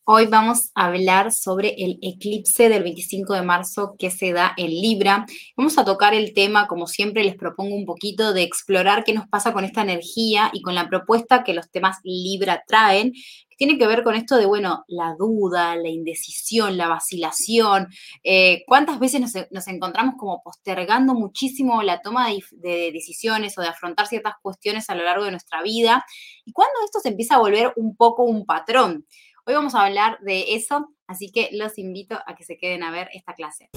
Hoy vamos a hablar sobre el eclipse del 25 de marzo que se da en Libra. Vamos a tocar el tema, como siempre les propongo un poquito de explorar qué nos pasa con esta energía y con la propuesta que los temas Libra traen, que tiene que ver con esto de, bueno, la duda, la indecisión, la vacilación. ¿Cuántas veces nos encontramos como postergando muchísimo la toma de decisiones o de afrontar ciertas cuestiones a lo largo de nuestra vida? Y cuando esto se empieza a volver un poco un patrón. Hoy vamos a hablar de eso, así que los invito a que se queden a ver esta clase.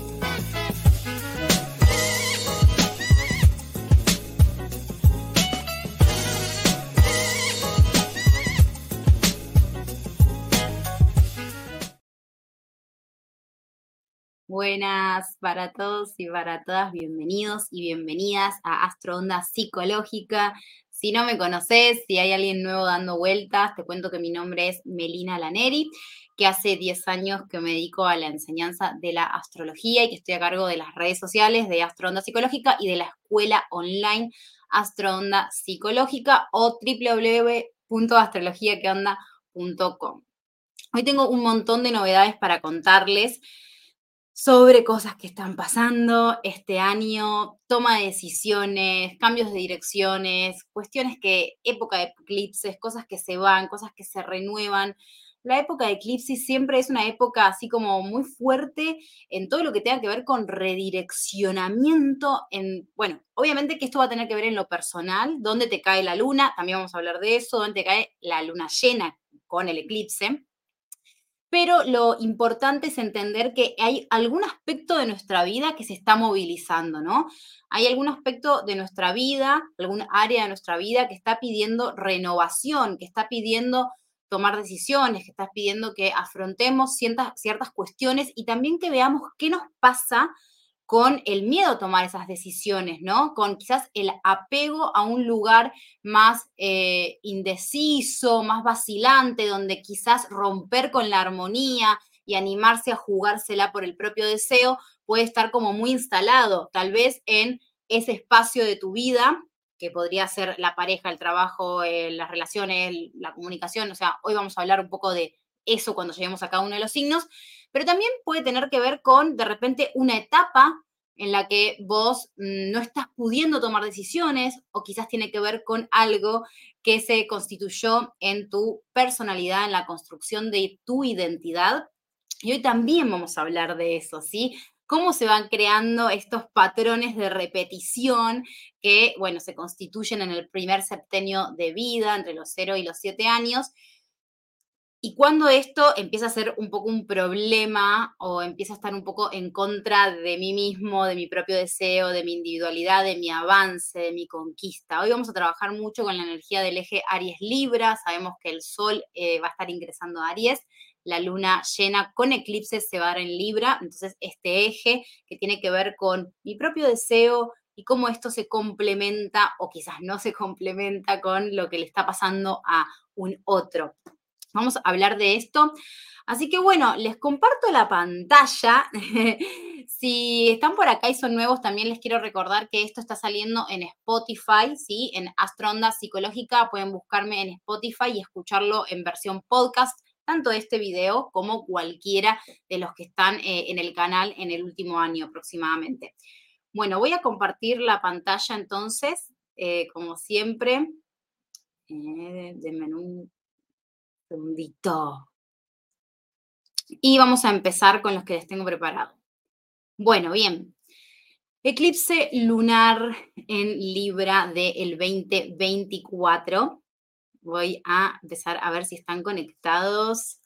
Buenas para todos y para todas, bienvenidos y bienvenidas a Astro Onda Psicológica. Si no me conoces, si hay alguien nuevo dando vueltas, te cuento que mi nombre es Melina Laneri, que hace 10 años que me dedico a la enseñanza de la astrología y que estoy a cargo de las redes sociales de Astro Onda Psicológica y de la escuela online Astro Onda Psicológica o www.astrologiaqueonda.com. Hoy tengo un montón de novedades para contarles sobre cosas que están pasando este año, toma de decisiones, cambios de direcciones, cuestiones que, época de eclipses, cosas que se van, cosas que se renuevan. La época de eclipses siempre es una época así como muy fuerte en todo lo que tenga que ver con redireccionamiento, bueno, obviamente que esto va a tener que ver en lo personal, dónde te cae la luna, también vamos a hablar de eso, dónde te cae la luna llena con el eclipse. Pero lo importante es entender que hay algún aspecto de nuestra vida que se está movilizando, ¿no? Hay algún aspecto de nuestra vida, algún área de nuestra vida que está pidiendo renovación, que está pidiendo tomar decisiones, que está pidiendo que afrontemos ciertas cuestiones y también que veamos qué nos pasa con el miedo a tomar esas decisiones, ¿no? Con quizás el apego a un lugar más indeciso, más vacilante, donde quizás romper con la armonía y animarse a jugársela por el propio deseo puede estar como muy instalado, tal vez en ese espacio de tu vida, que podría ser la pareja, el trabajo, las relaciones, la comunicación. O sea, hoy vamos a hablar un poco de eso cuando lleguemos a cada uno de los signos, pero también puede tener que ver con, de repente, una etapa en la que vos no estás pudiendo tomar decisiones o quizás tiene que ver con algo que se constituyó en tu personalidad, en la construcción de tu identidad. Y hoy también vamos a hablar de eso, ¿sí? Cómo se van creando estos patrones de repetición que, bueno, se constituyen en el primer septenio de vida, entre los 0 y los 7 años, y cuando esto empieza a ser un poco un problema o empieza a estar un poco en contra de mí mismo, de mi propio deseo, de mi individualidad, de mi avance, de mi conquista. Hoy vamos a trabajar mucho con la energía del eje Aries-Libra. Sabemos que el Sol va a estar ingresando a Aries. La luna llena con eclipses se va a dar en Libra. Entonces, este eje que tiene que ver con mi propio deseo y cómo esto se complementa o quizás no se complementa con lo que le está pasando a un otro. Vamos a hablar de esto. Así que bueno, les comparto la pantalla. Si están por acá y son nuevos, también les quiero recordar que esto está saliendo en Spotify, ¿sí? En Astro Onda Psicológica pueden buscarme en Spotify y escucharlo en versión podcast, tanto este video como cualquiera de los que están en el canal en el último año aproximadamente. Bueno, voy a compartir la pantalla entonces, como siempre. Denme un segundito. Y vamos a empezar con los que les tengo preparado. Bueno, bien. Eclipse lunar en Libra del 2024. Voy a empezar a ver si están conectados.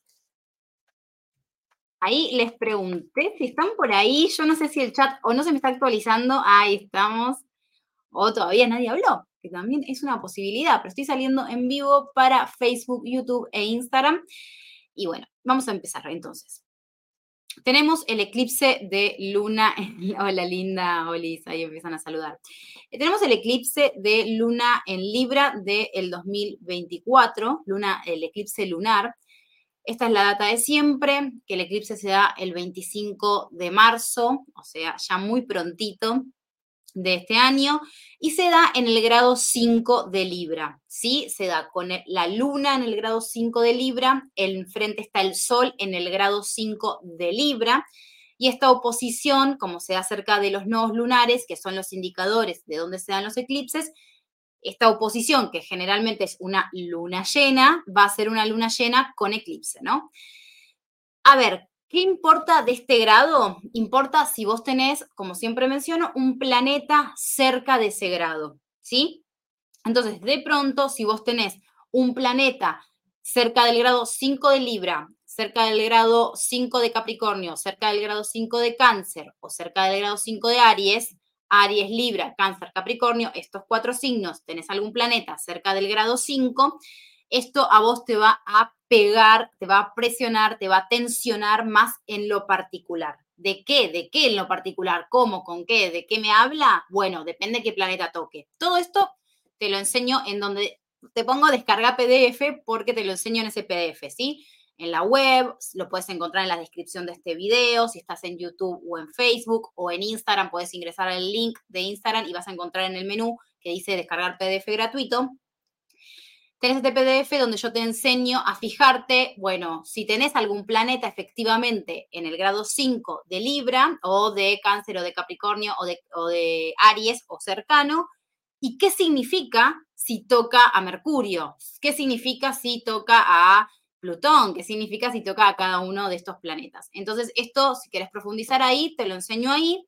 Ahí les pregunté si están por ahí. Yo no sé si el chat o no se me está actualizando. Ahí estamos. O todavía nadie habló, que también es una posibilidad. Pero estoy saliendo en vivo para Facebook, YouTube e Instagram. Y bueno, vamos a empezar entonces. Tenemos el eclipse de luna, hola linda, Olis, ahí empiezan a saludar. Tenemos el eclipse de luna en Libra del 2024, el eclipse lunar. Esta es la data de siempre, que el eclipse se da el 25 de marzo, o sea, ya muy prontito. de este año y se da en el grado 5 de Libra, ¿sí? Se da con la luna en el grado 5 de Libra, enfrente está el sol en el grado 5 de Libra y esta oposición, como se da cerca de los nodos lunares, que son los indicadores de dónde se dan los eclipses, esta oposición, que generalmente es una luna llena, va a ser una luna llena con eclipse, ¿no? A ver, ¿qué importa de este grado? Importa si vos tenés, como siempre menciono, un planeta cerca de ese grado, ¿sí? Entonces, de pronto, si vos tenés un planeta cerca del grado 5 de Libra, cerca del grado 5 de Capricornio, cerca del grado 5 de Cáncer o cerca del grado 5 de Aries, Aries, Libra, Cáncer, Capricornio, estos 4 signos, tenés algún planeta cerca del grado 5, esto a vos te va a pegar, te va a presionar, te va a tensionar más en lo particular. ¿De qué? ¿De qué en lo particular? ¿Cómo? ¿Con qué? ¿De qué me habla? Bueno, depende qué planeta toque. Todo esto te lo enseño en donde te pongo descarga PDF porque te lo enseño en ese PDF, ¿sí? En la web, lo puedes encontrar en la descripción de este video, si estás en YouTube o en Facebook o en Instagram, puedes ingresar al link de Instagram y vas a encontrar en el menú que dice descargar PDF gratuito. Tenés este PDF donde yo te enseño a fijarte, bueno, si tenés algún planeta efectivamente en el grado 5 de Libra o de Cáncer o de Capricornio o de Aries o cercano, y qué significa si toca a Mercurio, qué significa si toca a Plutón, qué significa si toca a cada uno de estos planetas. Entonces, esto, si querés profundizar ahí, te lo enseño ahí.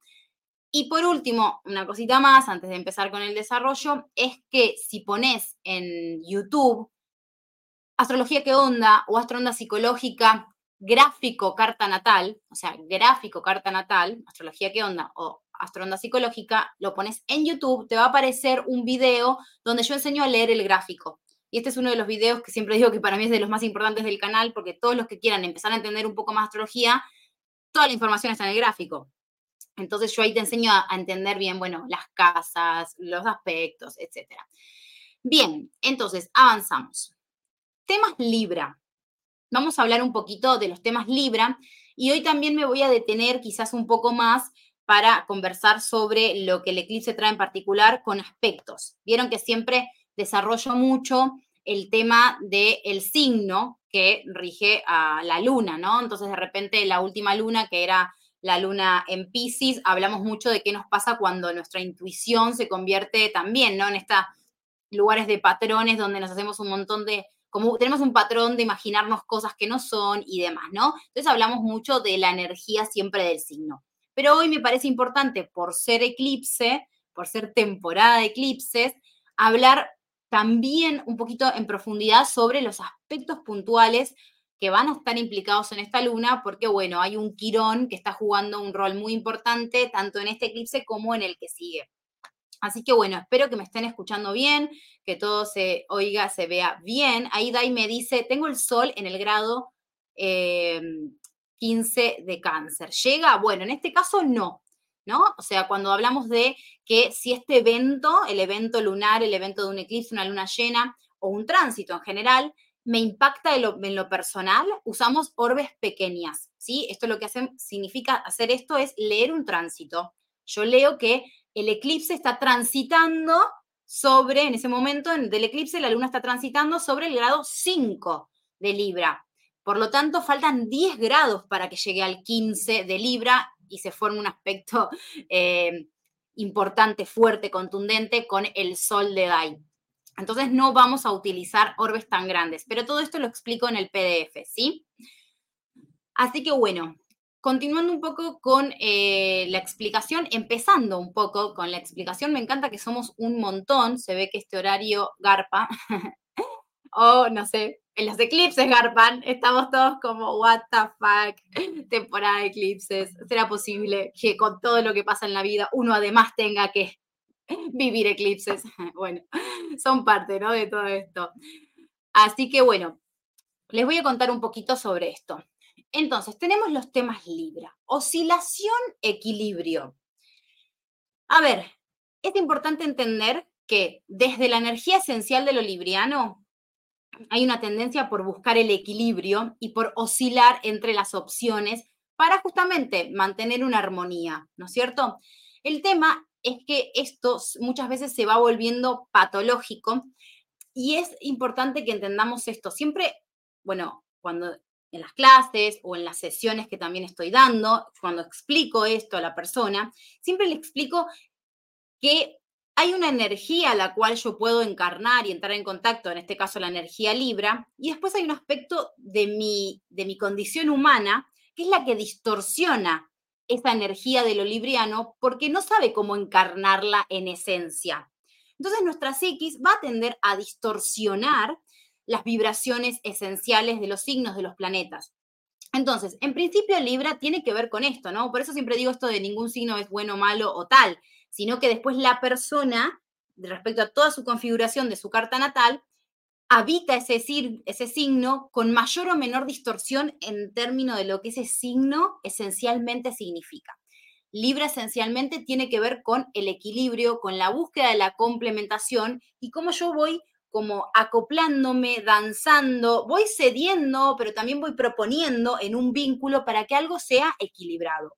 Y por último, una cosita más antes de empezar con el desarrollo, es que si pones en YouTube Astrología qué onda o Astroonda psicológica, gráfico carta natal, o sea, gráfico carta natal, Astrología qué onda o Astroonda psicológica, lo pones en YouTube, te va a aparecer un video donde yo enseño a leer el gráfico. Y este es uno de los videos que siempre digo que para mí es de los más importantes del canal, porque todos los que quieran empezar a entender un poco más astrología, toda la información está en el gráfico. Entonces yo ahí te enseño a entender bien, bueno, las casas, los aspectos, etcétera. Bien, entonces avanzamos. Temas Libra. Vamos a hablar un poquito de los temas Libra y hoy también me voy a detener quizás un poco más para conversar sobre lo que el eclipse trae en particular con aspectos. Vieron que siempre desarrollo mucho el tema del signo que rige a la luna, ¿no? Entonces, de repente, la última luna, que era la luna en Piscis, hablamos mucho de qué nos pasa cuando nuestra intuición se convierte también, ¿no? En estos lugares de patrones donde nos hacemos un montón de como tenemos un patrón de imaginarnos cosas que no son y demás, ¿no? Entonces hablamos mucho de la energía siempre del signo. Pero hoy me parece importante, por ser eclipse, por ser temporada de eclipses, hablar también un poquito en profundidad sobre los aspectos puntuales que van a estar implicados en esta luna, porque bueno, hay un Quirón que está jugando un rol muy importante tanto en este eclipse como en el que sigue. Así que bueno, espero que me estén escuchando bien, que todo se oiga, se vea bien. Ahí Dai me dice, tengo el sol en el grado 15 de Cáncer. ¿Llega? Bueno, en este caso no, ¿no? O sea, cuando hablamos de que si este evento, el evento lunar, el evento de un eclipse, una luna llena o un tránsito en general, me impacta en lo personal, usamos orbes pequeñas, ¿sí? Esto lo que significa hacer esto es leer un tránsito. Yo leo que el eclipse está transitando sobre, en ese momento del eclipse, la luna está transitando sobre el grado 5 de Libra. Por lo tanto, faltan 10 grados para que llegue al 15 de Libra y se forme un aspecto importante, fuerte, contundente con el sol de Dai. Entonces no vamos a utilizar orbes tan grandes, pero todo esto lo explico en el PDF, ¿sí? Así que bueno, continuando un poco con la explicación, empezando un poco con la explicación, me encanta que somos un montón, se ve que este horario garpa, o no sé, en los eclipses garpan, estamos todos como, what the fuck, temporada de eclipses, ¿será posible que con todo lo que pasa en la vida uno además tenga que vivir eclipses? Bueno, son parte, ¿no? De todo esto. Así que bueno, les voy a contar un poquito sobre esto. Entonces, tenemos los temas Libra. Oscilación, equilibrio. A ver, es importante entender que desde la energía esencial de lo libriano hay una tendencia por buscar el equilibrio y por oscilar entre las opciones para justamente mantener una armonía, ¿no es cierto? El tema es que esto muchas veces se va volviendo patológico y es importante que entendamos esto. Siempre, bueno, cuando en las clases o en las sesiones que también estoy dando, cuando explico esto a la persona, siempre le explico que hay una energía a la cual yo puedo encarnar y entrar en contacto, en este caso la energía Libra, y después hay un aspecto de mi condición humana, que es la que distorsiona esa energía de lo libriano porque no sabe cómo encarnarla en esencia. Entonces nuestra psiquis va a tender a distorsionar las vibraciones esenciales de los signos de los planetas. Entonces, en principio Libra tiene que ver con esto, ¿no? Por eso siempre digo esto de ningún signo es bueno, malo o tal, sino que después la persona, respecto a toda su configuración de su carta natal, habita ese signo con mayor o menor distorsión en términos de lo que ese signo esencialmente significa. Libra esencialmente tiene que ver con el equilibrio, con la búsqueda de la complementación y cómo yo voy como acoplándome, danzando, voy cediendo, pero también voy proponiendo en un vínculo para que algo sea equilibrado.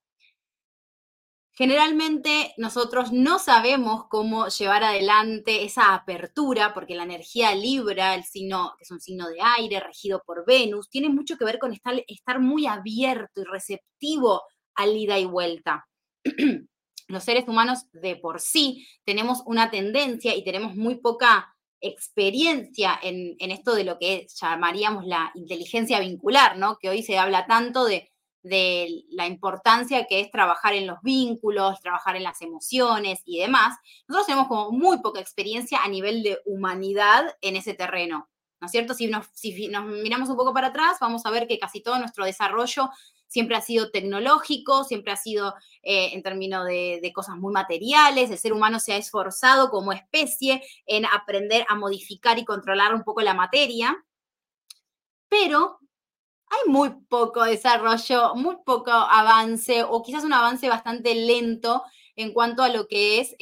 Generalmente nosotros no sabemos cómo llevar adelante esa apertura, porque la energía Libra, el signo, que es un signo de aire regido por Venus, tiene mucho que ver con estar muy abierto y receptivo al ida y vuelta. Los seres humanos de por sí tenemos una tendencia y tenemos muy poca experiencia en esto de lo que llamaríamos la inteligencia vincular, ¿no? Que hoy se habla tanto de la importancia que es trabajar en los vínculos, trabajar en las emociones y demás. Nosotros tenemos como muy poca experiencia a nivel de humanidad en ese terreno, ¿no es cierto? Si nos miramos un poco para atrás, vamos a ver que casi todo nuestro desarrollo siempre ha sido tecnológico, siempre ha sido en términos de cosas muy materiales. El ser humano se ha esforzado como especie en aprender a modificar y controlar un poco la materia, pero hay muy poco desarrollo, muy poco avance, o quizás un avance bastante lento en cuanto a lo que es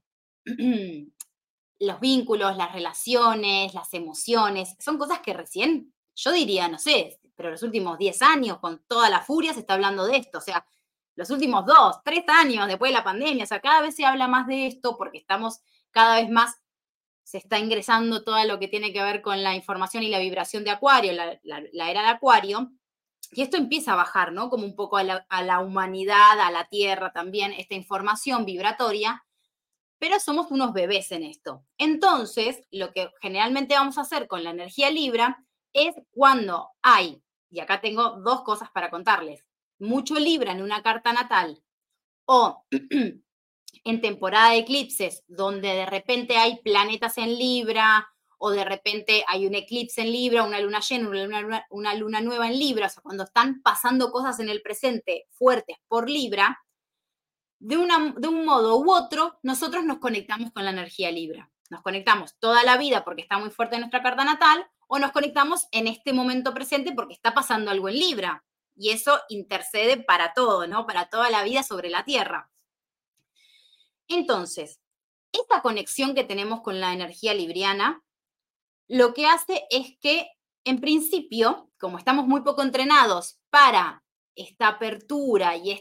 los vínculos, las relaciones, las emociones. Son cosas que recién, yo diría, no sé, pero los últimos 10 años, con toda la furia, se está hablando de esto. O sea, los últimos 2, 3 años después de la pandemia, o sea, cada vez se habla más de esto porque estamos cada vez más, se está ingresando todo lo que tiene que ver con la información y la vibración de Acuario, la era de Acuario, y esto empieza a bajar, ¿no? Como un poco a la humanidad, a la Tierra también, esta información vibratoria, pero somos unos bebés en esto. Entonces, lo que generalmente vamos a hacer con la energía Libra es cuando hay, y acá tengo dos cosas para contarles, mucho Libra en una carta natal o en temporada de eclipses, donde de repente hay planetas en Libra, o de repente hay un eclipse en Libra, una luna llena, una luna nueva en Libra, o sea, cuando están pasando cosas en el presente fuertes por Libra, de un modo u otro, nosotros nos conectamos con la energía Libra. Nos conectamos toda la vida porque está muy fuerte en nuestra carta natal, o nos conectamos en este momento presente porque está pasando algo en Libra. Y eso intercede para todo, ¿no? Para toda la vida sobre la Tierra. Entonces, esta conexión que tenemos con la energía libriana, lo que hace es que, en principio, como estamos muy poco entrenados para esta apertura y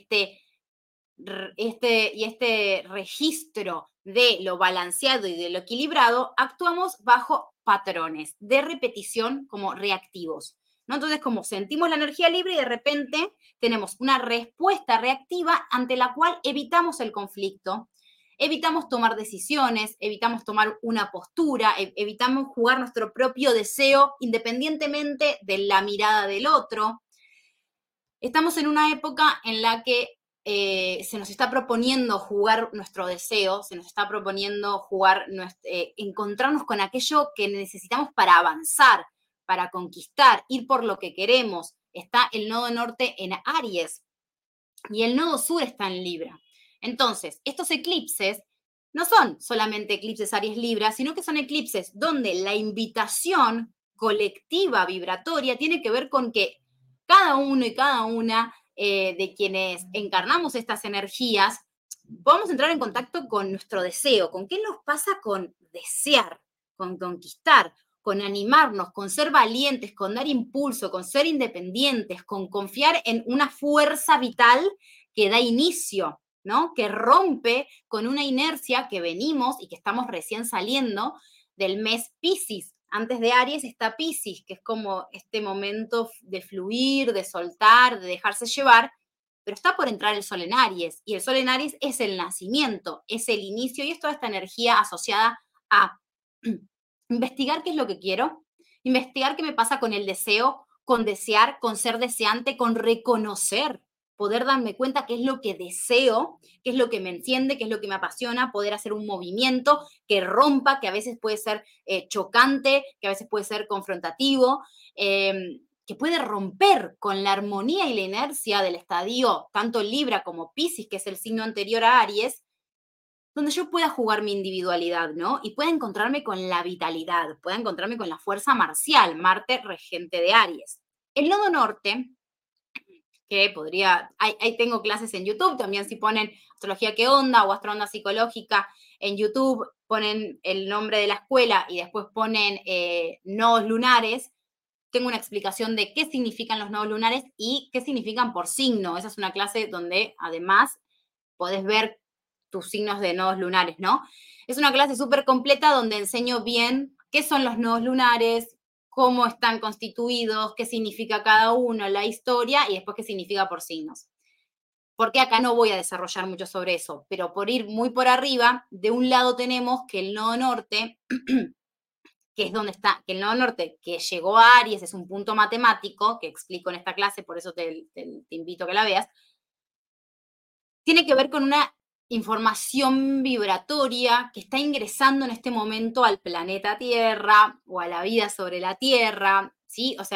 este registro de lo balanceado y de lo equilibrado, actuamos bajo patrones de repetición como reactivos, ¿no? Entonces, como sentimos la energía libre y de repente tenemos una respuesta reactiva ante la cual evitamos el conflicto, evitamos tomar decisiones, evitamos tomar una postura, evitamos jugar nuestro propio deseo independientemente de la mirada del otro. Estamos en una época en la que se nos está proponiendo jugar nuestro deseo, se nos está proponiendo encontrarnos con aquello que necesitamos para avanzar, para conquistar, ir por lo que queremos. Está el nodo norte en Aries y el nodo sur está en Libra. Entonces, estos eclipses no son solamente eclipses Aries Libra, sino que son eclipses donde la invitación colectiva vibratoria tiene que ver con que cada uno y cada una de quienes encarnamos estas energías, podamos entrar en contacto con nuestro deseo, con qué nos pasa con desear, con conquistar, con animarnos, con ser valientes, con dar impulso, con ser independientes, con confiar en una fuerza vital que da inicio ¿no? Que rompe con una inercia que venimos y que estamos recién saliendo del mes Piscis. Antes de Aries está Piscis, que es como este momento de fluir, de soltar, de dejarse llevar, pero está por entrar el Sol en Aries, y el Sol en Aries es el nacimiento, es el inicio, y es toda esta energía asociada a investigar qué es lo que quiero, investigar qué me pasa con el deseo, con desear, con ser deseante, con reconocer, poder darme cuenta qué es lo que deseo, qué es lo que me enciende, qué es lo que me apasiona, poder hacer un movimiento que rompa, que a veces puede ser chocante, que a veces puede ser confrontativo, que puede romper con la armonía y la inercia del estadio, tanto Libra como Piscis, que es el signo anterior a Aries, donde yo pueda jugar mi individualidad, ¿no? Y pueda encontrarme con la vitalidad, pueda encontrarme con la fuerza marcial, Marte regente de Aries. El nodo norte, que podría, ahí tengo clases en YouTube, también si ponen astrología qué onda o astroonda psicológica en YouTube, ponen el nombre de la escuela y después ponen nodos lunares, tengo una explicación de qué significan los nodos lunares y qué significan por signo. Esa es una clase donde además podés ver tus signos de nodos lunares, ¿no? Es una clase súper completa donde enseño bien qué son los nodos lunares, cómo están constituidos, qué significa cada uno, la historia y después qué significa por signos. Porque acá no voy a desarrollar mucho sobre eso, pero por ir muy por arriba, de un lado tenemos que el nodo norte, que es donde está, que el nodo norte que llegó a Aries es un punto matemático, que explico en esta clase, por eso te invito a que la veas, tiene que ver con una información vibratoria que está ingresando en este momento al planeta Tierra o a la vida sobre la Tierra, ¿sí? O sea,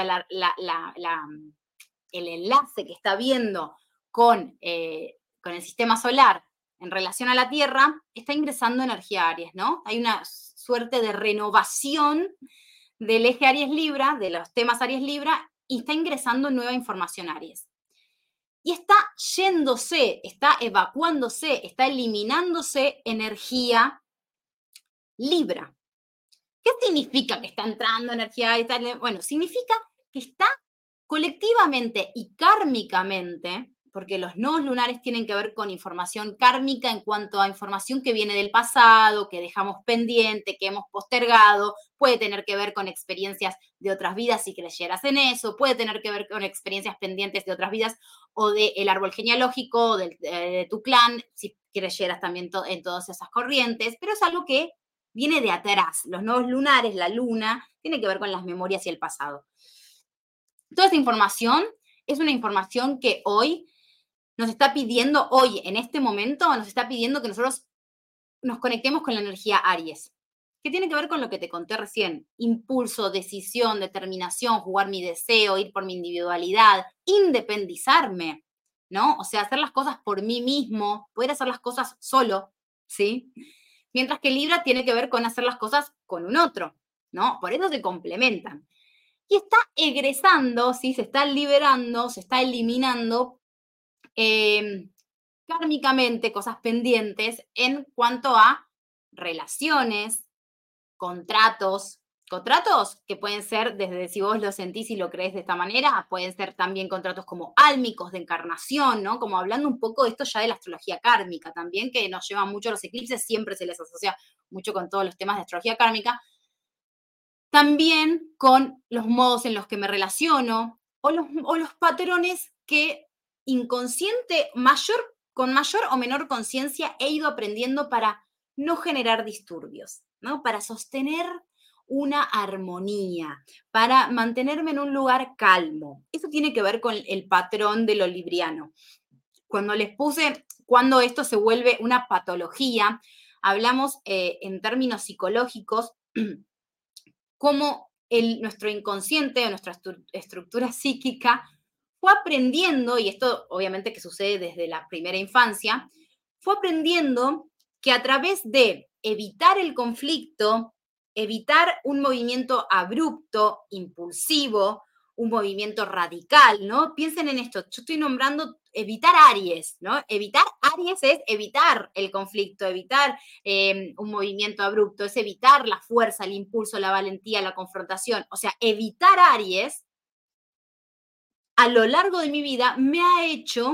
el enlace que está viendo con el sistema solar en relación a la Tierra está ingresando energía Aries, ¿no? Hay una suerte de renovación del eje Aries-Libra, de los temas Aries-Libra, y está ingresando nueva información Aries. Y está yéndose, está evacuándose, está eliminándose energía Libra. ¿Qué significa que está entrando energía? Bueno, significa que está colectivamente y kármicamente, porque los nodos lunares tienen que ver con información kármica en cuanto a información que viene del pasado, que dejamos pendiente, que hemos postergado, puede tener que ver con experiencias de otras vidas si creyeras en eso, puede tener que ver con experiencias pendientes de otras vidas o del árbol genealógico, de tu clan, si creyeras también en todas esas corrientes, pero es algo que viene de atrás. Los nodos lunares, la luna, tiene que ver con las memorias y el pasado. Toda esa información es una información que hoy nos está pidiendo, hoy, en este momento, nos está pidiendo que nosotros nos conectemos con la energía Aries, que tiene que ver con lo que te conté recién. Impulso, decisión, determinación, jugar mi deseo, ir por mi individualidad, independizarme, ¿no? O sea, hacer las cosas por mí mismo, poder hacer las cosas solo, ¿sí? Mientras que Libra tiene que ver con hacer las cosas con un otro, ¿no? Por eso se complementan. Y está egresando, ¿sí? Se está liberando, se está eliminando kármicamente cosas pendientes en cuanto a relaciones, contratos, contratos que pueden ser desde si vos lo sentís y lo crees de esta manera, pueden ser también contratos como álmicos de encarnación, ¿no? Como hablando un poco de esto ya de la astrología kármica también, que nos lleva mucho a los eclipses, siempre se les asocia mucho con todos los temas de astrología kármica, también con los modos en los que me relaciono o los patrones que inconsciente, con mayor o menor conciencia he ido aprendiendo para no generar disturbios, ¿no? Para sostener una armonía, para mantenerme en un lugar calmo. Eso tiene que ver con el patrón de lo libriano. Cuando les puse, cuando esto se vuelve una patología, hablamos en términos psicológicos cómo nuestro inconsciente o nuestra estructura psíquica fue aprendiendo, y esto obviamente que sucede desde la primera infancia, fue aprendiendo que a través de evitar el conflicto, evitar un movimiento abrupto, impulsivo, un movimiento radical, ¿no? Piensen en esto, yo estoy nombrando evitar Aries, ¿no? Evitar Aries es evitar el conflicto, evitar un movimiento abrupto, es evitar la fuerza, el impulso, la valentía, la confrontación. O sea, evitar Aries a lo largo de mi vida me ha hecho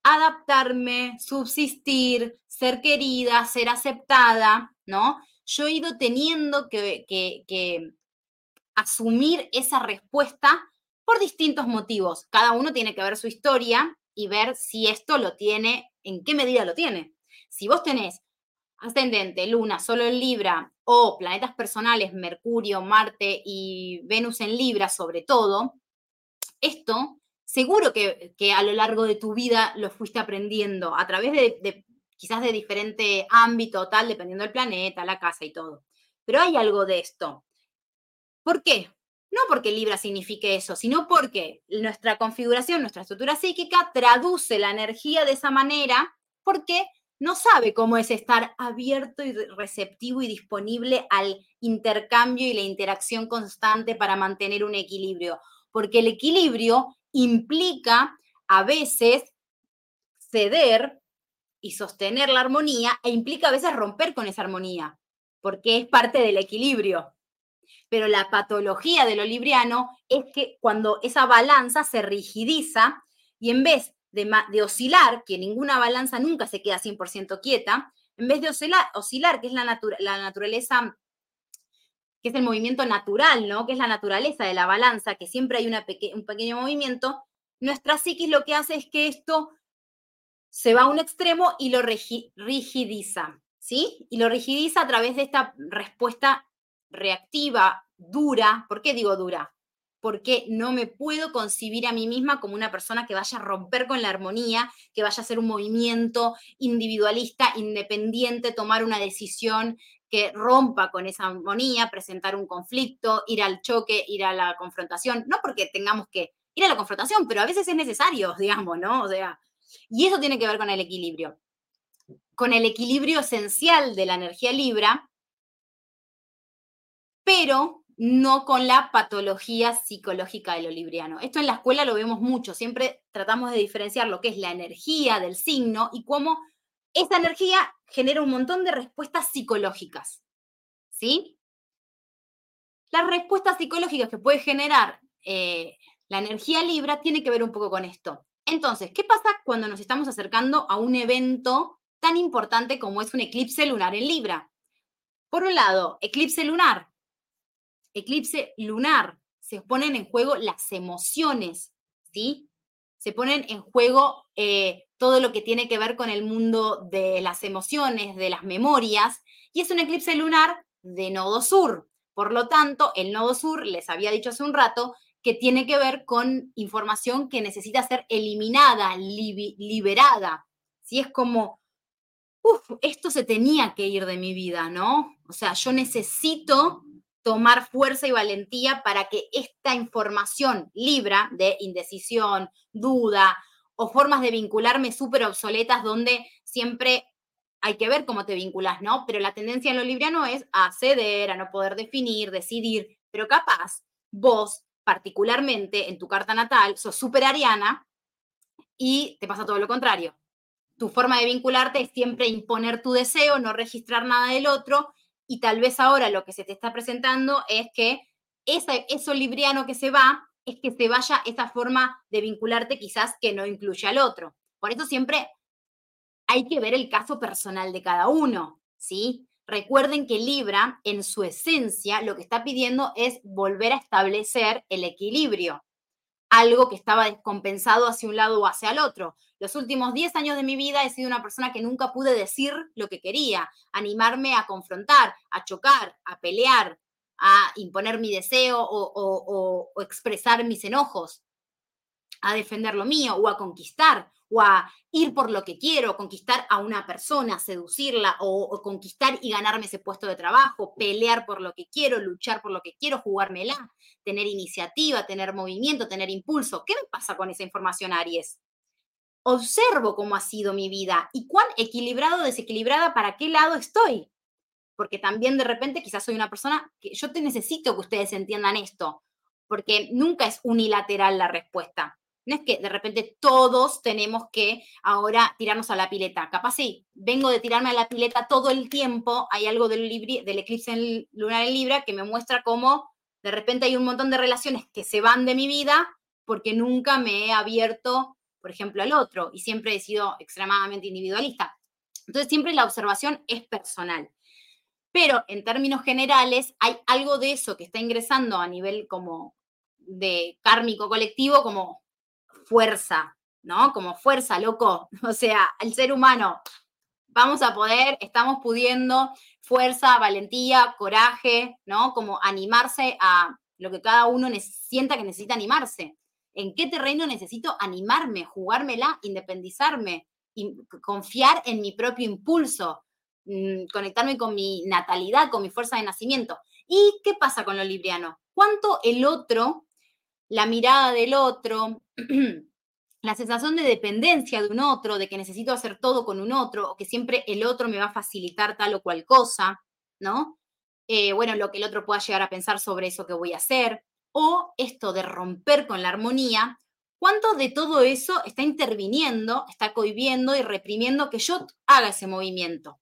adaptarme, subsistir, ser querida, ser aceptada, ¿no? Yo he ido teniendo que asumir esa respuesta por distintos motivos. Cada uno tiene que ver su historia y ver si esto lo tiene, en qué medida lo tiene. Si vos tenés ascendente, luna, solo en Libra, o planetas personales, Mercurio, Marte y Venus en Libra sobre todo, esto seguro que a lo largo de tu vida lo fuiste aprendiendo a través de quizás de diferente ámbito, tal, dependiendo del planeta, la casa y todo. Pero hay algo de esto. ¿Por qué? No porque Libra signifique eso, sino porque nuestra configuración, nuestra estructura psíquica traduce la energía de esa manera porque no sabe cómo es estar abierto y receptivo y disponible al intercambio y la interacción constante para mantener un equilibrio. Porque el equilibrio implica a veces ceder y sostener la armonía e implica a veces romper con esa armonía, porque es parte del equilibrio. Pero la patología de lo libriano es que cuando esa balanza se rigidiza y en vez de oscilar, que ninguna balanza nunca se queda 100% quieta, en vez de oscilar, que es la naturaleza, que es el movimiento natural, ¿no? Que es la naturaleza de la balanza, que siempre hay un pequeño movimiento, nuestra psiquis lo que hace es que esto se va a un extremo y lo rigidiza, ¿sí? Y lo rigidiza a través de esta respuesta reactiva, dura. ¿Por qué digo dura? Porque no me puedo concebir a mí misma como una persona que vaya a romper con la armonía, que vaya a hacer un movimiento individualista, independiente, tomar una decisión que rompa con esa armonía, presentar un conflicto, ir al choque, ir a la confrontación. No porque tengamos que ir a la confrontación, pero a veces es necesario, digamos, ¿no? O sea, y eso tiene que ver con el equilibrio esencial de la energía Libra, pero no con la patología psicológica de lo libriano. Esto en la escuela lo vemos mucho, siempre tratamos de diferenciar lo que es la energía del signo y cómo esa energía genera un montón de respuestas psicológicas, ¿sí? Las respuestas psicológicas que puede generar la energía Libra tiene que ver un poco con esto. Entonces, ¿qué pasa cuando nos estamos acercando a un evento tan importante como es un eclipse lunar en Libra? Por un lado, eclipse lunar, se ponen en juego las emociones, ¿sí? Se ponen en juego todo lo que tiene que ver con el mundo de las emociones, de las memorias, y es un eclipse lunar de nodo sur. Por lo tanto, el nodo sur, les había dicho hace un rato, que tiene que ver con información que necesita ser eliminada, liberada. ¿Sí? Es como, esto se tenía que ir de mi vida, ¿no? O sea, yo necesito tomar fuerza y valentía para que esta información Libra de indecisión, duda o formas de vincularme súper obsoletas donde siempre hay que ver cómo te vinculas, ¿no? Pero la tendencia en lo libriano es a ceder, a no poder definir, decidir, pero capaz vos, particularmente en tu carta natal, sos súper ariana y te pasa todo lo contrario. Tu forma de vincularte es siempre imponer tu deseo, no registrar nada del otro, y tal vez ahora lo que se te está presentando es que eso libriano que se va, es que se vaya esa forma de vincularte quizás que no incluye al otro. Por eso siempre hay que ver el caso personal de cada uno, ¿sí? Recuerden que Libra, en su esencia, lo que está pidiendo es volver a establecer el equilibrio, algo que estaba descompensado hacia un lado o hacia el otro. Los últimos 10 años de mi vida he sido una persona que nunca pude decir lo que quería, animarme a confrontar, a chocar, a pelear, a imponer mi deseo o expresar mis enojos, a defender lo mío o a conquistar o a ir por lo que quiero, conquistar a una persona, seducirla o conquistar y ganarme ese puesto de trabajo, pelear por lo que quiero, luchar por lo que quiero, jugármela, tener iniciativa, tener movimiento, tener impulso. ¿Qué me pasa con esa información, Aries? Observo cómo ha sido mi vida y cuán equilibrado o desequilibrada, para qué lado estoy. Porque también de repente quizás soy una persona que yo te necesito que ustedes entiendan esto, porque nunca es unilateral la respuesta. No es que de repente todos tenemos que ahora tirarnos a la pileta. Capaz sí, vengo de tirarme a la pileta todo el tiempo. Hay algo del eclipse lunar en Libra que me muestra cómo de repente hay un montón de relaciones que se van de mi vida porque nunca me he abierto por ejemplo, al otro, y siempre he sido extremadamente individualista. Entonces, siempre la observación es personal. Pero en términos generales, hay algo de eso que está ingresando a nivel como de kármico colectivo, como fuerza, ¿no? Como fuerza, loco. O sea, el ser humano, vamos a poder, estamos pudiendo, fuerza, valentía, coraje, ¿no? Como animarse a lo que cada uno sienta que necesita animarse. ¿En qué terreno necesito animarme, jugármela, independizarme, y confiar en mi propio impulso, conectarme con mi natalidad, con mi fuerza de nacimiento? ¿Y qué pasa con lo libriano? ¿Cuánto el otro, la mirada del otro, la sensación de dependencia de un otro, de que necesito hacer todo con un otro, o que siempre el otro me va a facilitar tal o cual cosa, ¿no? Bueno, lo que el otro pueda llegar a pensar sobre eso que voy a hacer, o esto de romper con la armonía, ¿cuánto de todo eso está interviniendo, está cohibiendo y reprimiendo que yo haga ese movimiento?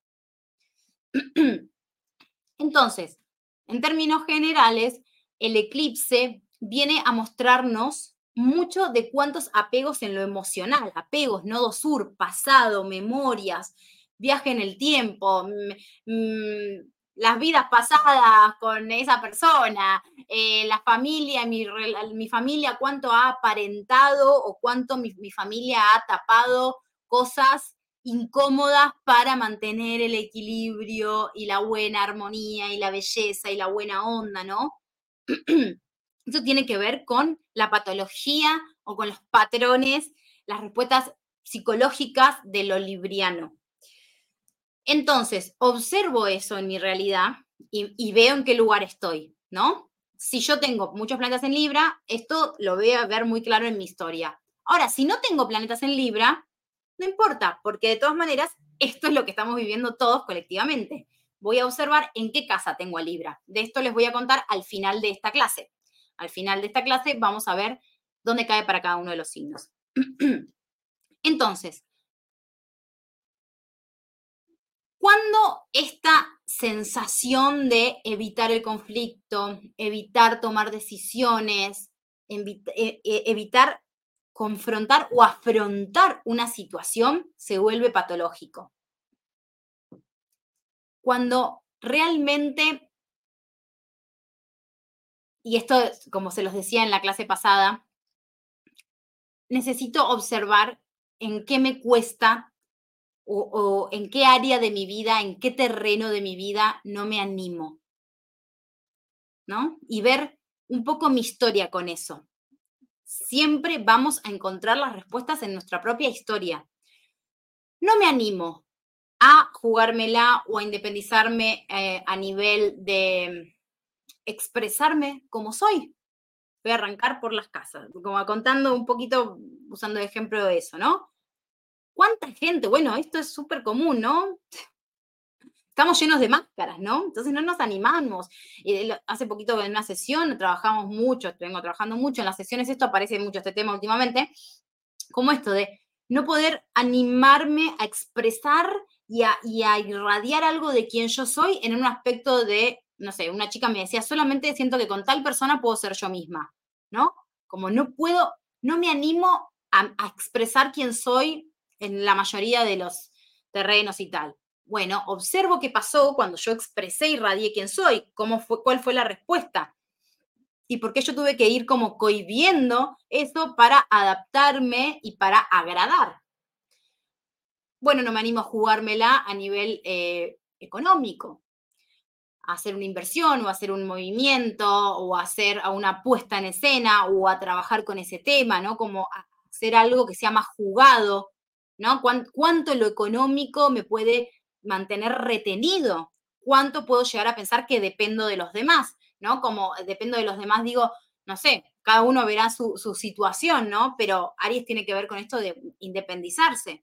Entonces, en términos generales, el eclipse viene a mostrarnos mucho de cuántos apegos en lo emocional, apegos, nodo sur, pasado, memorias, viaje en el tiempo, las vidas pasadas con esa persona, la familia, mi familia, cuánto ha aparentado o cuánto mi familia ha tapado cosas incómodas para mantener el equilibrio y la buena armonía y la belleza y la buena onda, ¿no? Eso tiene que ver con la patología o con los patrones, las respuestas psicológicas de lo libriano. Entonces, observo eso en mi realidad y veo en qué lugar estoy, ¿no? Si yo tengo muchos planetas en Libra, esto lo voy a ver muy claro en mi historia. Ahora, si no tengo planetas en Libra, no importa, porque de todas maneras, esto es lo que estamos viviendo todos colectivamente. Voy a observar en qué casa tengo a Libra. De esto les voy a contar al final de esta clase. Al final de esta clase vamos a ver dónde cae para cada uno de los signos. Entonces, ¿cuándo esta sensación de evitar el conflicto, evitar tomar decisiones, evitar confrontar o afrontar una situación se vuelve patológico? Cuando realmente, y esto, como se los decía en la clase pasada, necesito observar en qué me cuesta o en qué área de mi vida, en qué terreno de mi vida no me animo, ¿no? Y ver un poco mi historia con eso. Siempre vamos a encontrar las respuestas en nuestra propia historia. No me animo a jugármela o a independizarme a nivel de expresarme como soy. Voy a arrancar por las casas, como contando un poquito, usando de ejemplo eso, ¿no? ¿Cuánta gente? Bueno, esto es súper común, ¿no? Estamos llenos de máscaras, ¿no? Entonces no nos animamos. Hace poquito en una sesión trabajamos mucho, vengo trabajando mucho en las sesiones, esto aparece mucho este tema últimamente, como esto de no poder animarme a expresar y a irradiar algo de quien yo soy en un aspecto de, no sé, una chica me decía, solamente siento que con tal persona puedo ser yo misma, ¿no? Como no puedo, no me animo a expresar quién soy en la mayoría de los terrenos y tal. Bueno, observo qué pasó cuando yo expresé y radié quién soy, cuál fue la respuesta y por qué yo tuve que ir como cohibiendo eso para adaptarme y para agradar. Bueno, no me animo a jugármela a nivel económico, a hacer una inversión o a hacer un movimiento o a hacer una puesta en escena o a trabajar con ese tema, ¿no? Como a hacer algo que sea más jugado, ¿no? ¿Cuánto lo económico me puede mantener retenido? ¿Cuánto puedo llegar a pensar que dependo de los demás? ¿No? Como dependo de los demás, digo, no sé, cada uno verá su situación, ¿no? Pero Aries tiene que ver con esto de independizarse,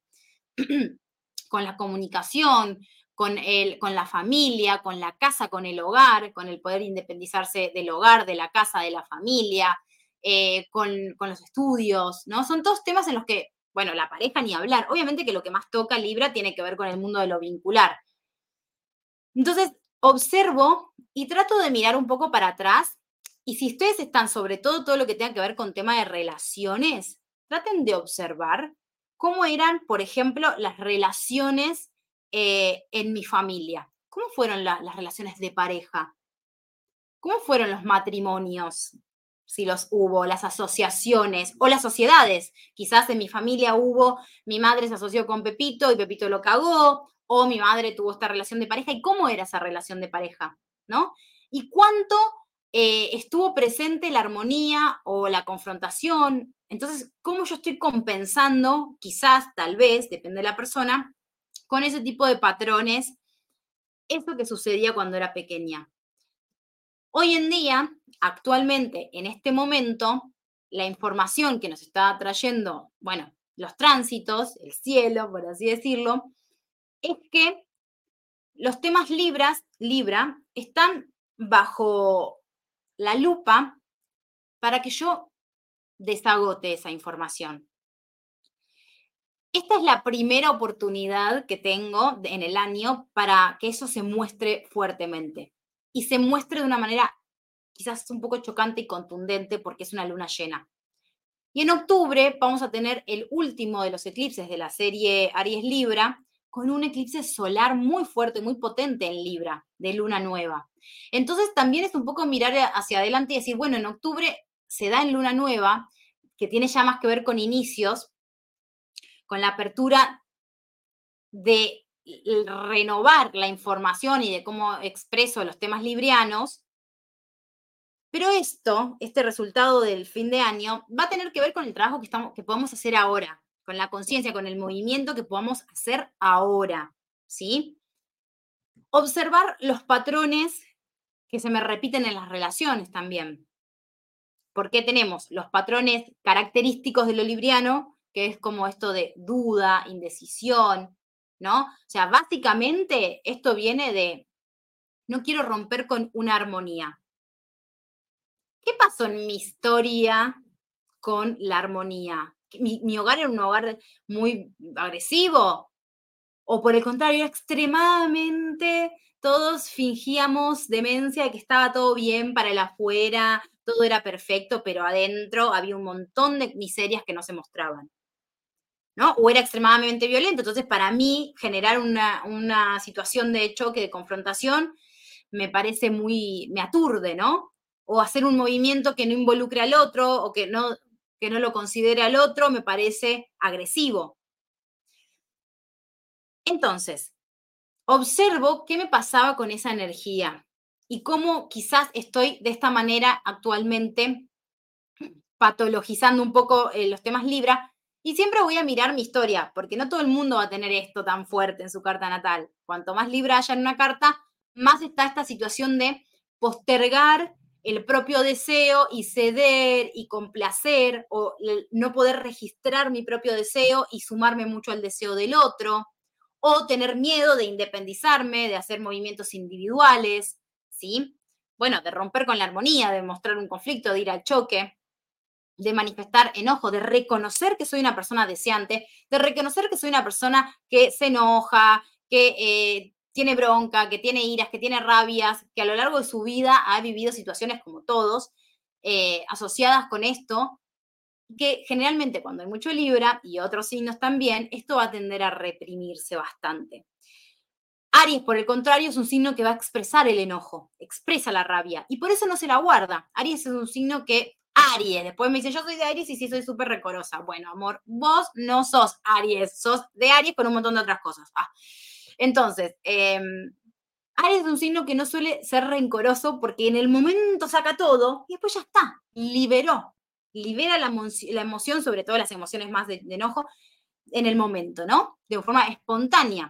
con la comunicación, con la familia, con la casa, con el hogar, con el poder independizarse del hogar, de la casa, de la familia, con los estudios, ¿no? Son todos temas en los que, bueno, la pareja ni hablar. Obviamente que lo que más toca Libra tiene que ver con el mundo de lo vincular. Entonces, observo y trato de mirar un poco para atrás. Y si ustedes están sobre todo lo que tenga que ver con tema de relaciones, traten de observar cómo eran, por ejemplo, las relaciones en mi familia. ¿Cómo fueron las relaciones de pareja? ¿Cómo fueron los matrimonios? Si los hubo, las asociaciones o las sociedades. Quizás en mi familia hubo, mi madre se asoció con Pepito y Pepito lo cagó, o mi madre tuvo esta relación de pareja. ¿Y cómo era esa relación de pareja? ¿No? ¿Y cuánto estuvo presente la armonía o la confrontación? Entonces, ¿cómo yo estoy compensando, quizás, tal vez, depende de la persona, con ese tipo de patrones, eso que sucedía cuando era pequeña? Hoy en día, actualmente, en este momento, la información que nos está trayendo, bueno, los tránsitos, el cielo, por así decirlo, es que los temas Libra, están bajo la lupa para que yo desagote esa información. Esta es la primera oportunidad que tengo en el año para que eso se muestre fuertemente y se muestre de una manera quizás un poco chocante y contundente porque es una luna llena. Y en octubre vamos a tener el último de los eclipses de la serie Aries Libra, con un eclipse solar muy fuerte, muy potente en Libra, de luna nueva. Entonces también es un poco mirar hacia adelante y decir, bueno, en octubre se da en luna nueva, que tiene ya más que ver con inicios, con la apertura de renovar la información y de cómo expreso los temas librianos. Pero este resultado del fin de año, va a tener que ver con el trabajo que podamos hacer ahora, con la conciencia, con el movimiento que podamos hacer ahora, ¿sí? Observar los patrones que se me repiten en las relaciones también. Porque tenemos los patrones característicos de lo libriano, que es como esto de duda, indecisión, ¿no? O sea, básicamente esto viene de no quiero romper con una armonía. ¿Qué pasó en mi historia con la armonía? ¿Mi hogar era un hogar muy agresivo? ¿O por el contrario, era extremadamente, todos fingíamos demencia de que estaba todo bien para el afuera, todo era perfecto, pero adentro había un montón de miserias que no se mostraban? ¿No? O era extremadamente violento. Entonces, para mí, generar una situación de choque, de confrontación, me parece me aturde, ¿no? O hacer un movimiento que no involucre al otro o que no lo considere al otro, me parece agresivo. Entonces, observo qué me pasaba con esa energía y cómo quizás estoy de esta manera actualmente patologizando un poco los temas Libra. Y siempre voy a mirar mi historia, porque no todo el mundo va a tener esto tan fuerte en su carta natal. Cuanto más Libra haya en una carta, más está esta situación de postergar el propio deseo y ceder y complacer o no poder registrar mi propio deseo y sumarme mucho al deseo del otro, o tener miedo de independizarme, de hacer movimientos individuales, ¿sí? Bueno, de romper con la armonía, de mostrar un conflicto, de ir al choque, de manifestar enojo, de reconocer que soy una persona deseante, de reconocer que soy una persona que se enoja, que tiene bronca, que tiene iras, que tiene rabias, que a lo largo de su vida ha vivido situaciones como todos, asociadas con esto, que generalmente cuando hay mucho Libra y otros signos también, esto va a tender a reprimirse bastante. Aries, por el contrario, es un signo que va a expresar el enojo, expresa la rabia y por eso no se la guarda. Aries es un signo que Aries, después me dice, yo soy de Aries y sí soy súper recorosa. Bueno, amor, vos no sos Aries, sos de Aries con un montón de otras cosas. Entonces, Aries es un signo que no suele ser rencoroso porque en el momento saca todo y después ya está, liberó, libera la emoción, sobre todo las emociones más de enojo, en el momento, ¿no? De forma espontánea.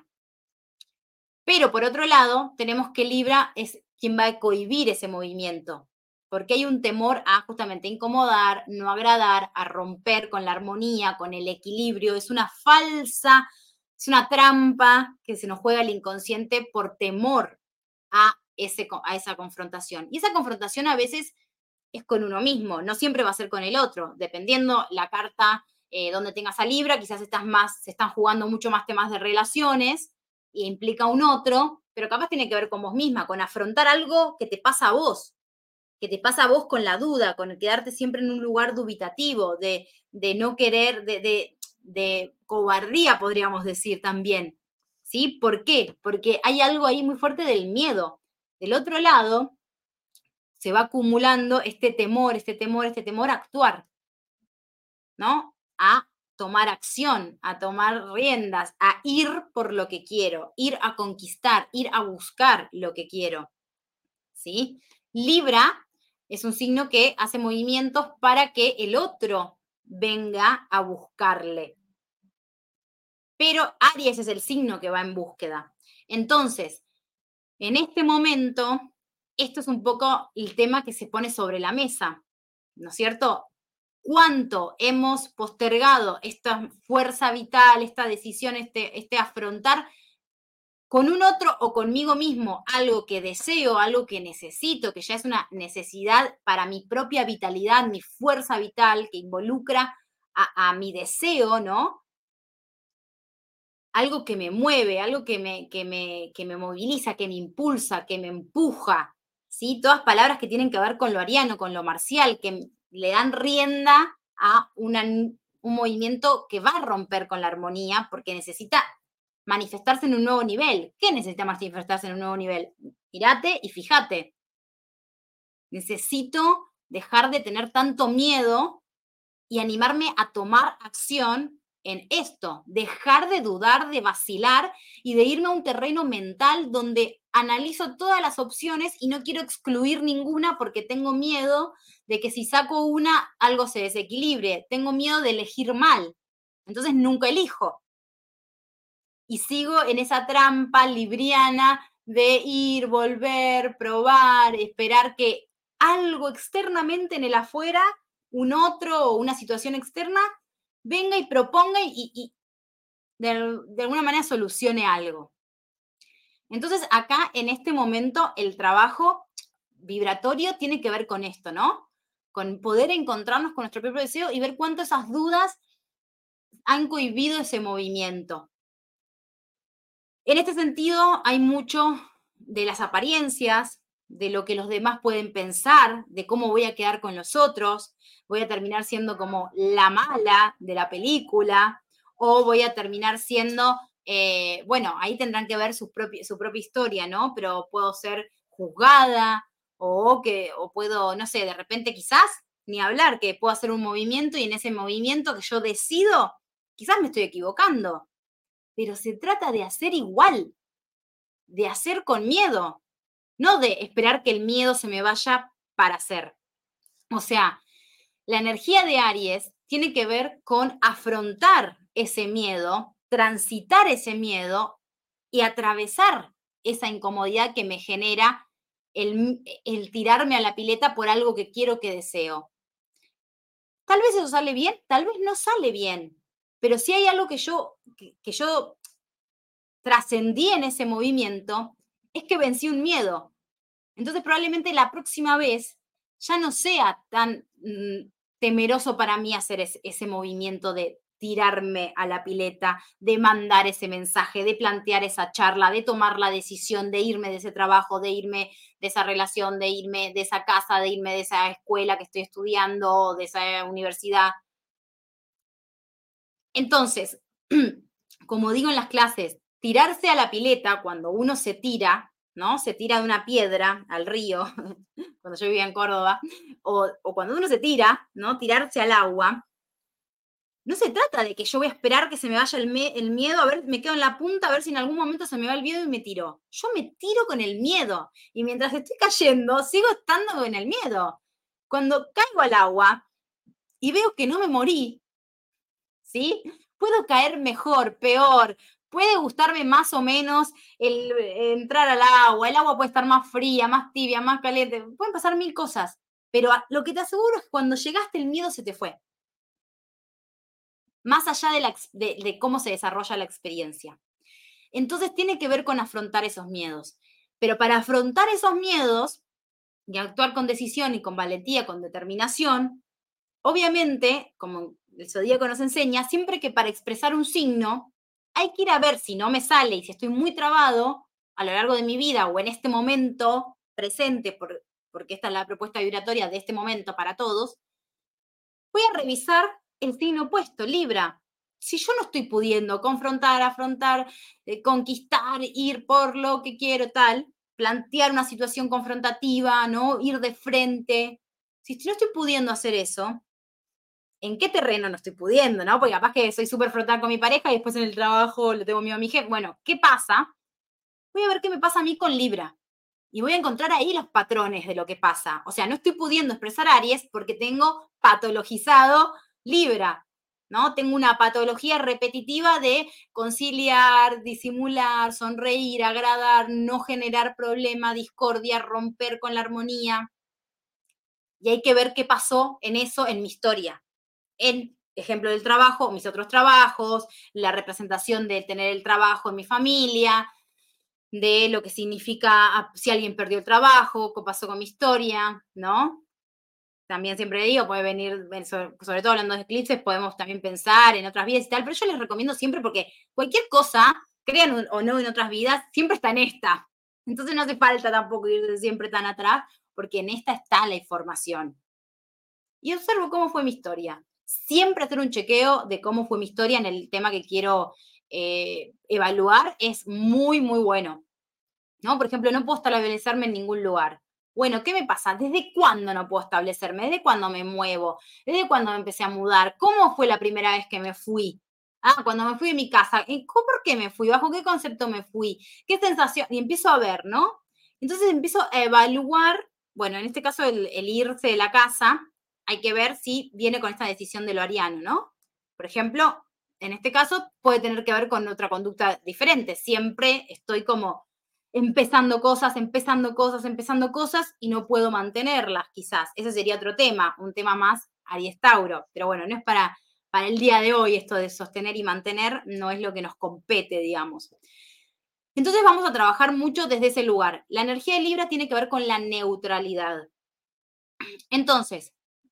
Pero por otro lado, tenemos que Libra es quien va a cohibir ese movimiento, porque hay un temor a justamente incomodar, no agradar, a romper con la armonía, con el equilibrio. Es una falsa, es una trampa que se nos juega el inconsciente por temor a esa confrontación. Y esa confrontación a veces es con uno mismo, no siempre va a ser con el otro, dependiendo la carta donde tengas a Libra, quizás se están jugando mucho más temas de relaciones e implica un otro, pero capaz tiene que ver con vos misma, con afrontar algo que te pasa a vos. que te pasa a vos con la duda, con el quedarte siempre en un lugar dubitativo, de no querer, de cobardía, podríamos decir también. ¿Sí? ¿Por qué? Porque hay algo ahí muy fuerte del miedo. Del otro lado, se va acumulando este temor, este temor, este temor a actuar, ¿no? A tomar acción, a tomar riendas, a ir por lo que quiero, ir a conquistar, ir a buscar lo que quiero, ¿sí? Libra es un signo que hace movimientos para que el otro venga a buscarle. Pero Aries es el signo que va en búsqueda. Entonces, en este momento, esto es un poco el tema que se pone sobre la mesa, ¿no es cierto? ¿Cuánto hemos postergado esta fuerza vital, esta decisión, este afrontar con un otro o conmigo mismo algo que deseo, algo que necesito, que ya es una necesidad para mi propia vitalidad, mi fuerza vital, que involucra a mi deseo, ¿no? Algo que me mueve, algo que me moviliza, que me impulsa, que me empuja, ¿sí? Todas palabras que tienen que ver con lo ariano, con lo marcial, que le dan rienda a un movimiento que va a romper con la armonía porque necesita manifestarse en un nuevo nivel. ¿Qué necesita manifestarse en un nuevo nivel? Mirate y fíjate. Necesito dejar de tener tanto miedo y animarme a tomar acción en esto, dejar de dudar, de vacilar y de irme a un terreno mental donde analizo todas las opciones y no quiero excluir ninguna porque tengo miedo de que si saco una, algo se desequilibre, tengo miedo de elegir mal, entonces nunca elijo. Y sigo en esa trampa libriana de ir, volver, probar, esperar que algo externamente en el afuera, un otro o una situación externa, venga y proponga y de alguna manera solucione algo. Entonces, acá en este momento el trabajo vibratorio tiene que ver con esto, ¿no? Con poder encontrarnos con nuestro propio deseo y ver cuánto esas dudas han cohibido ese movimiento. En este sentido, hay mucho de las apariencias, de lo que los demás pueden pensar, de cómo voy a quedar con los otros, voy a terminar siendo como la mala de la película, o voy a terminar siendo, bueno, ahí tendrán que ver su propia historia, ¿no? Pero puedo ser juzgada, o puedo, no sé, de repente quizás ni hablar, que puedo hacer un movimiento y en ese movimiento que yo decido, quizás me estoy equivocando, pero se trata de hacer igual, de hacer con miedo, no de esperar que el miedo se me vaya para hacer. O sea, la energía de Aries tiene que ver con afrontar ese miedo, transitar ese miedo y atravesar esa incomodidad que me genera el tirarme a la pileta por algo que quiero, que deseo. Tal vez eso sale bien, tal vez no sale bien, pero si hay algo que yo trascendí en ese movimiento, es que vencí un miedo. Entonces probablemente la próxima vez ya no sea tan temeroso para mí hacer ese movimiento de tirarme a la pileta, de mandar ese mensaje, de plantear esa charla, de tomar la decisión de irme de ese trabajo, de irme de esa relación, de irme de esa casa, de irme de esa escuela que estoy estudiando, de esa universidad. Entonces, como digo en las clases, tirarse a la pileta cuando uno se tira, ¿no? Se tira de una piedra al río, cuando yo vivía en Córdoba, o cuando uno se tira, ¿no? Tirarse al agua. No se trata de que yo voy a esperar que se me vaya el miedo, a ver, me quedo en la punta, a ver si en algún momento se me va el miedo y me tiro. Yo me tiro con el miedo y mientras estoy cayendo, sigo estando con el miedo. Cuando caigo al agua y veo que no me morí, ¿sí? Puedo caer mejor, peor, puede gustarme más o menos el entrar al agua, el agua puede estar más fría, más tibia, más caliente, pueden pasar mil cosas, pero lo que te aseguro es que cuando llegaste el miedo se te fue, más allá de cómo se desarrolla la experiencia. Entonces tiene que ver con afrontar esos miedos, pero para afrontar esos miedos y actuar con decisión y con valentía, con determinación, obviamente, como el zodíaco nos enseña, siempre que para expresar un signo hay que ir a ver si no me sale y si estoy muy trabado a lo largo de mi vida o en este momento presente, porque esta es la propuesta vibratoria de este momento para todos, voy a revisar el signo opuesto, Libra. Si yo no estoy pudiendo confrontar, afrontar, conquistar, ir por lo que quiero, tal, plantear una situación confrontativa, ¿no? Ir de frente. Si no estoy pudiendo hacer eso, ¿en qué terreno no estoy pudiendo, no? Porque capaz que soy súper frontal con mi pareja y después en el trabajo le tengo miedo a mi jefe. Bueno, ¿qué pasa? Voy a ver qué me pasa a mí con Libra. Y voy a encontrar ahí los patrones de lo que pasa. O sea, no estoy pudiendo expresar Aries porque tengo patologizado Libra, ¿no? Tengo una patología repetitiva de conciliar, disimular, sonreír, agradar, no generar problema, discordia, romper con la armonía. Y hay que ver qué pasó en eso en mi historia. En ejemplo del trabajo, mis otros trabajos, la representación de tener el trabajo en mi familia, de lo que significa si alguien perdió el trabajo, qué pasó con mi historia, ¿no? También siempre digo, puede venir, sobre todo hablando de eclipses, podemos también pensar en otras vidas y tal, pero yo les recomiendo siempre porque cualquier cosa, crean o no en otras vidas, siempre está en esta. Entonces no hace falta tampoco ir siempre tan atrás, porque en esta está la información. Y observo cómo fue mi historia. Siempre hacer un chequeo de cómo fue mi historia en el tema que quiero evaluar es muy, muy bueno. ¿No? Por ejemplo, no puedo establecerme en ningún lugar. Bueno, ¿qué me pasa? ¿Desde cuándo no puedo establecerme? ¿Desde cuándo me muevo? ¿Desde cuándo me empecé a mudar? ¿Cómo fue la primera vez que me fui? Ah, cuando me fui de mi casa. ¿Por qué me fui? ¿Bajo qué concepto me fui? ¿Qué sensación? Y empiezo a ver, ¿no? Entonces empiezo a evaluar, bueno, en este caso el irse de la casa, hay que ver si viene con esta decisión de lo ariano, ¿no? Por ejemplo, en este caso puede tener que ver con otra conducta diferente. Siempre estoy como empezando cosas, empezando cosas, empezando cosas y no puedo mantenerlas, quizás. Ese sería otro tema, un tema más Aries Tauro. Pero bueno, no es para el día de hoy esto de sostener y mantener, no es lo que nos compete, digamos. Entonces vamos a trabajar mucho desde ese lugar. La energía de Libra tiene que ver con la neutralidad. Entonces,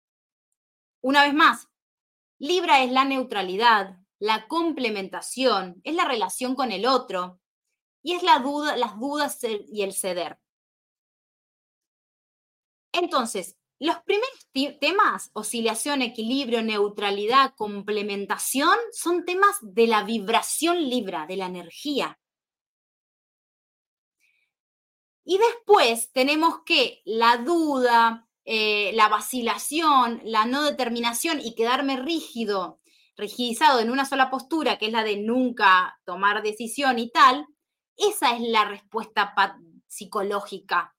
una vez más, Libra es la neutralidad, la complementación, es la relación con el otro y es la duda, las dudas y el ceder. Entonces, los primeros temas, oscilación, equilibrio, neutralidad, complementación, son temas de la vibración Libra, de la energía. Y después tenemos que la duda, la vacilación, la no determinación y quedarme rígido, rigidizado en una sola postura, que es la de nunca tomar decisión y tal, esa es la respuesta psicológica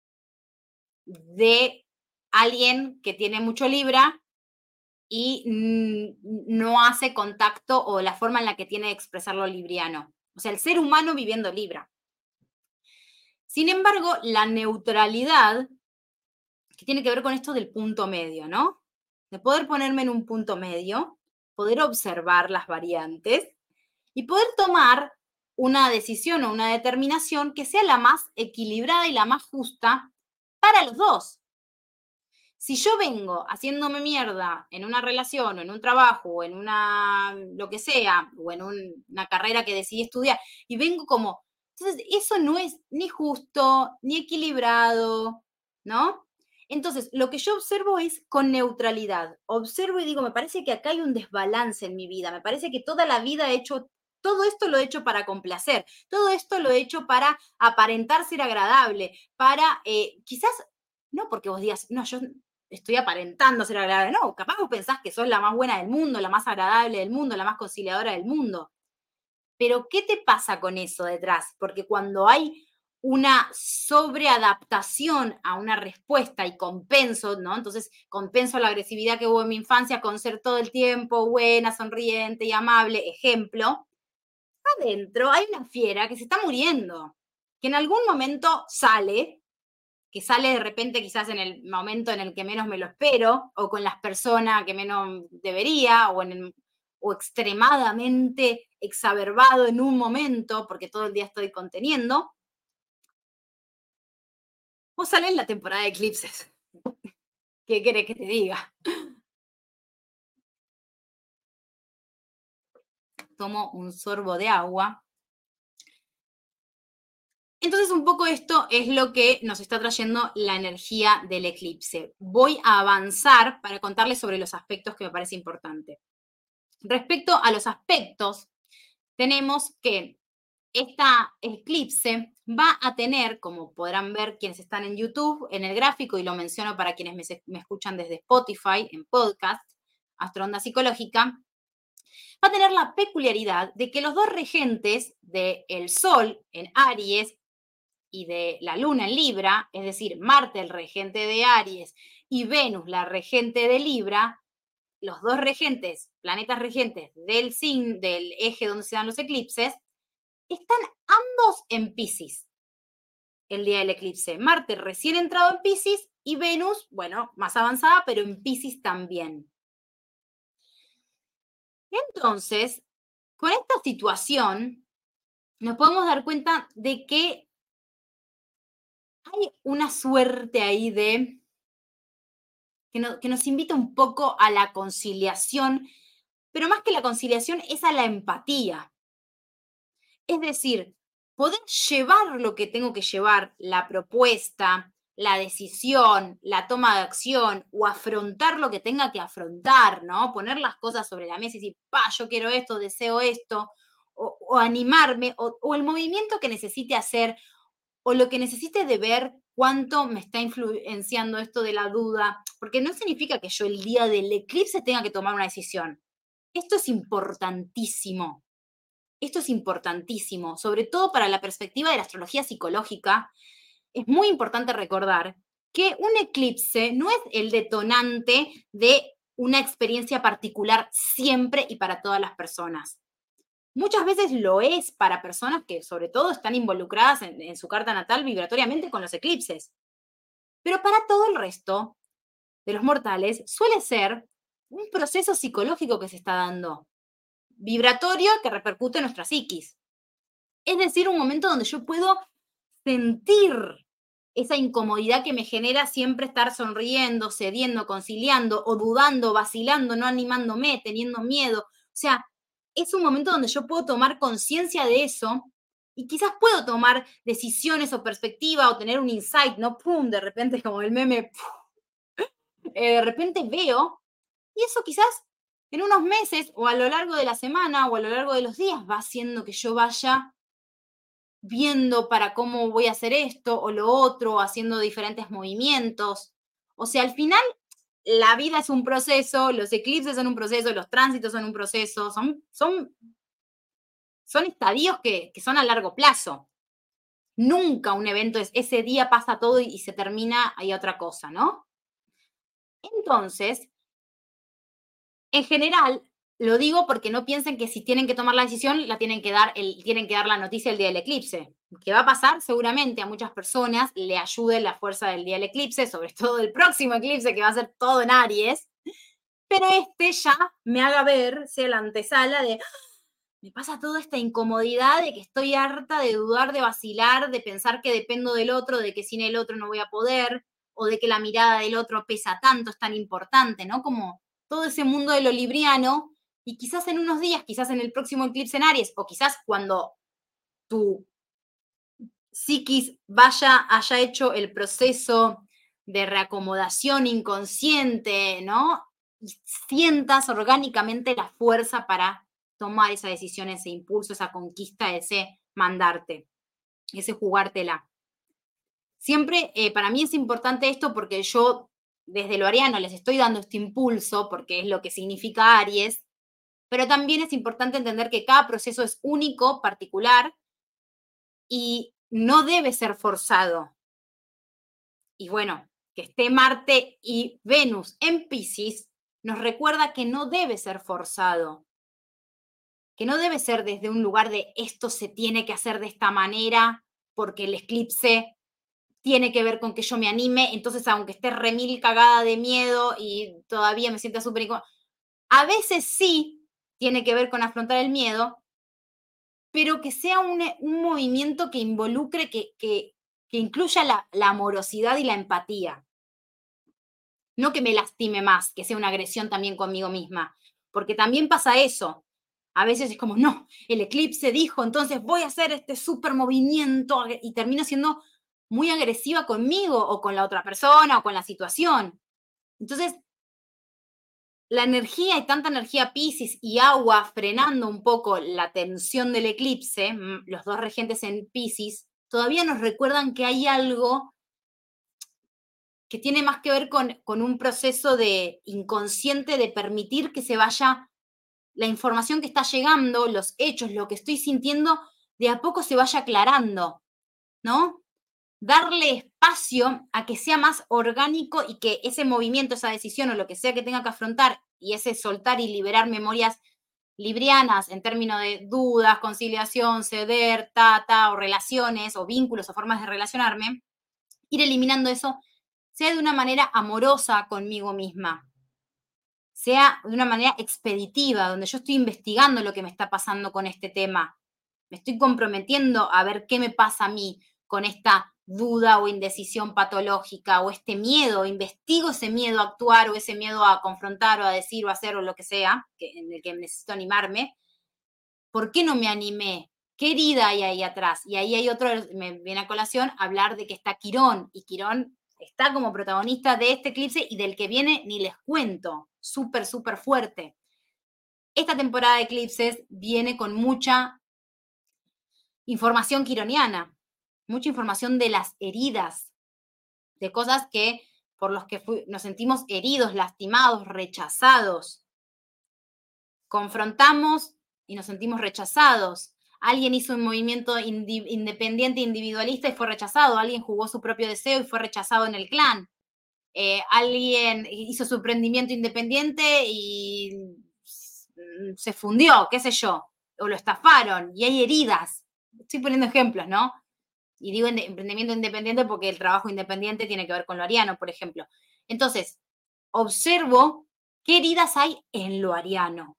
de alguien que tiene mucho Libra y no hace contacto o la forma en la que tiene de expresar lo libriano. O sea, el ser humano viviendo Libra. Sin embargo, la neutralidad, que tiene que ver con esto del punto medio, ¿no? De poder ponerme en un punto medio, poder observar las variantes y poder tomar una decisión o una determinación que sea la más equilibrada y la más justa para los dos. Si yo vengo haciéndome mierda en una relación o en un trabajo o en una, lo que sea, o en una carrera que decidí estudiar y vengo como, entonces eso no es ni justo, ni equilibrado, ¿no? Entonces, lo que yo observo es con neutralidad. Observo y digo, me parece que acá hay un desbalance en mi vida, me parece que toda la vida he hecho, todo esto lo he hecho para complacer, todo esto lo he hecho para aparentar ser agradable, para quizás, no porque vos digas, no, yo estoy aparentando ser agradable. No, capaz vos pensás que sos la más buena del mundo, la más agradable del mundo, la más conciliadora del mundo. Pero, ¿qué te pasa con eso detrás? Porque cuando hay una sobreadaptación a una respuesta y compenso, ¿no? Entonces, compenso la agresividad que hubo en mi infancia con ser todo el tiempo buena, sonriente y amable, ejemplo, adentro hay una fiera que se está muriendo, que en algún momento sale, que sale de repente quizás en el momento en el que menos me lo espero, o con las personas que menos debería, o extremadamente exacerbado en un momento, porque todo el día estoy conteniendo, o sale en la temporada de eclipses. ¿Qué querés que te diga? Tomo un sorbo de agua. Entonces, un poco esto es lo que nos está trayendo la energía del eclipse. Voy a avanzar para contarles sobre los aspectos que me parece importante. Respecto a los aspectos, tenemos que esta eclipse va a tener, como podrán ver quienes están en YouTube, en el gráfico, y lo menciono para quienes me escuchan desde Spotify, en podcast, Astroonda Psicológica, va a tener la peculiaridad de que los dos regentes del Sol en Aries y de la Luna en Libra, es decir, Marte, el regente de Aries, y Venus, la regente de Libra, los dos regentes, planetas regentes del eje donde se dan los eclipses, están ambos en Piscis el día del eclipse. Marte recién entrado en Piscis y Venus, bueno, más avanzada, pero en Piscis también. Entonces, con esta situación, nos podemos dar cuenta de que hay una suerte ahí de que nos invita un poco a la conciliación, pero más que la conciliación es a la empatía. Es decir, poder llevar lo que tengo que llevar, la propuesta, la decisión, la toma de acción o afrontar lo que tenga que afrontar, ¿no? Poner las cosas sobre la mesa y decir, yo quiero esto, deseo esto, o animarme, o el movimiento que necesite hacer, o lo que necesite de ver cuánto me está influenciando esto de la duda, porque no significa que yo el día del eclipse tenga que tomar una decisión. Esto es importantísimo. Esto es importantísimo, sobre todo para la perspectiva de la astrología psicológica. Es muy importante recordar que un eclipse no es el detonante de una experiencia particular siempre y para todas las personas. Muchas veces lo es para personas que sobre todo están involucradas en su carta natal vibratoriamente con los eclipses. Pero para todo el resto de los mortales suele ser un proceso psicológico que se está dando, vibratorio que repercute en nuestra psiquis. Es decir, un momento donde yo puedo sentir esa incomodidad que me genera siempre estar sonriendo, cediendo, conciliando o dudando, vacilando, no animándome, teniendo miedo. O sea, es un momento donde yo puedo tomar conciencia de eso y quizás puedo tomar decisiones o perspectiva o tener un insight, ¿no? ¡Pum! De repente, como el meme, de repente veo y eso quizás en unos meses o a lo largo de la semana o a lo largo de los días va haciendo que yo vaya viendo para cómo voy a hacer esto o lo otro, haciendo diferentes movimientos. O sea, al final la vida es un proceso, los eclipses son un proceso, los tránsitos son un proceso, son estadios que son a largo plazo. Nunca un evento es ese día pasa todo y se termina, hay otra cosa, ¿no? Entonces, en general, lo digo porque no piensen que si tienen que tomar la decisión, la tienen que dar la noticia el día del eclipse. ¿Qué va a pasar? Seguramente a muchas personas le ayude la fuerza del día del eclipse, sobre todo el próximo eclipse que va a ser todo en Aries, pero este ya me haga ver, sea la antesala de, me pasa toda esta incomodidad de que estoy harta de dudar, de vacilar, de pensar que dependo del otro, de que sin el otro no voy a poder, o de que la mirada del otro pesa tanto, es tan importante, ¿no? Como todo ese mundo de lo libriano, y quizás en unos días, quizás en el próximo eclipse en Aries, o quizás cuando tu psiquis haya hecho el proceso de reacomodación inconsciente, ¿no? Y sientas orgánicamente la fuerza para tomar esa decisión, ese impulso, esa conquista, ese mandarte, ese jugártela. Siempre para mí es importante esto porque yo desde lo ariano les estoy dando este impulso porque es lo que significa Aries, pero también es importante entender que cada proceso es único, particular y no debe ser forzado. Y bueno, que esté Marte y Venus en Piscis nos recuerda que no debe ser forzado, que no debe ser desde un lugar de esto se tiene que hacer de esta manera porque el eclipse tiene que ver con que yo me anime, entonces aunque esté remil cagada de miedo y todavía me sienta súper incómoda, a veces sí tiene que ver con afrontar el miedo, pero que sea un movimiento que involucre, que incluya la amorosidad y la empatía. No que me lastime más, que sea una agresión también conmigo misma, porque también pasa eso. A veces es como, no, el eclipse dijo, entonces voy a hacer este súper movimiento y termino siendo muy agresiva conmigo o con la otra persona o con la situación. Entonces, la energía, hay tanta energía Piscis y agua frenando un poco la tensión del eclipse, los dos regentes en Piscis, todavía nos recuerdan que hay algo que tiene más que ver con un proceso de inconsciente de permitir que se vaya la información que está llegando, los hechos, lo que estoy sintiendo, de a poco se vaya aclarando, ¿no? Darle espacio a que sea más orgánico y que ese movimiento, esa decisión o lo que sea que tenga que afrontar y ese soltar y liberar memorias librianas en términos de dudas, conciliación, ceder, o relaciones o vínculos o formas de relacionarme, ir eliminando eso, sea de una manera amorosa conmigo misma, sea de una manera expeditiva, donde yo estoy investigando lo que me está pasando con este tema. Me estoy comprometiendo a ver qué me pasa a mí con esta duda o indecisión patológica o este miedo, investigo ese miedo a actuar o ese miedo a confrontar o a decir o a hacer o lo que sea, en el que necesito animarme. ¿Por qué no me animé? ¿Qué herida hay ahí atrás? Y ahí hay otro, me viene a colación, hablar de que está Quirón, y Quirón está como protagonista de este eclipse y del que viene ni les cuento, súper, súper fuerte. Esta temporada de eclipses viene con mucha información quironiana, mucha información de las heridas, de cosas que por los que nos sentimos heridos, lastimados, rechazados. Confrontamos y nos sentimos rechazados. Alguien hizo un movimiento independiente, individualista y fue rechazado. Alguien jugó su propio deseo y fue rechazado en el clan. Alguien hizo su emprendimiento independiente y se fundió, qué sé yo, o lo estafaron y hay heridas. Estoy poniendo ejemplos, ¿no? Y digo emprendimiento independiente porque el trabajo independiente tiene que ver con lo ariano, por ejemplo. Entonces, observo qué heridas hay en lo ariano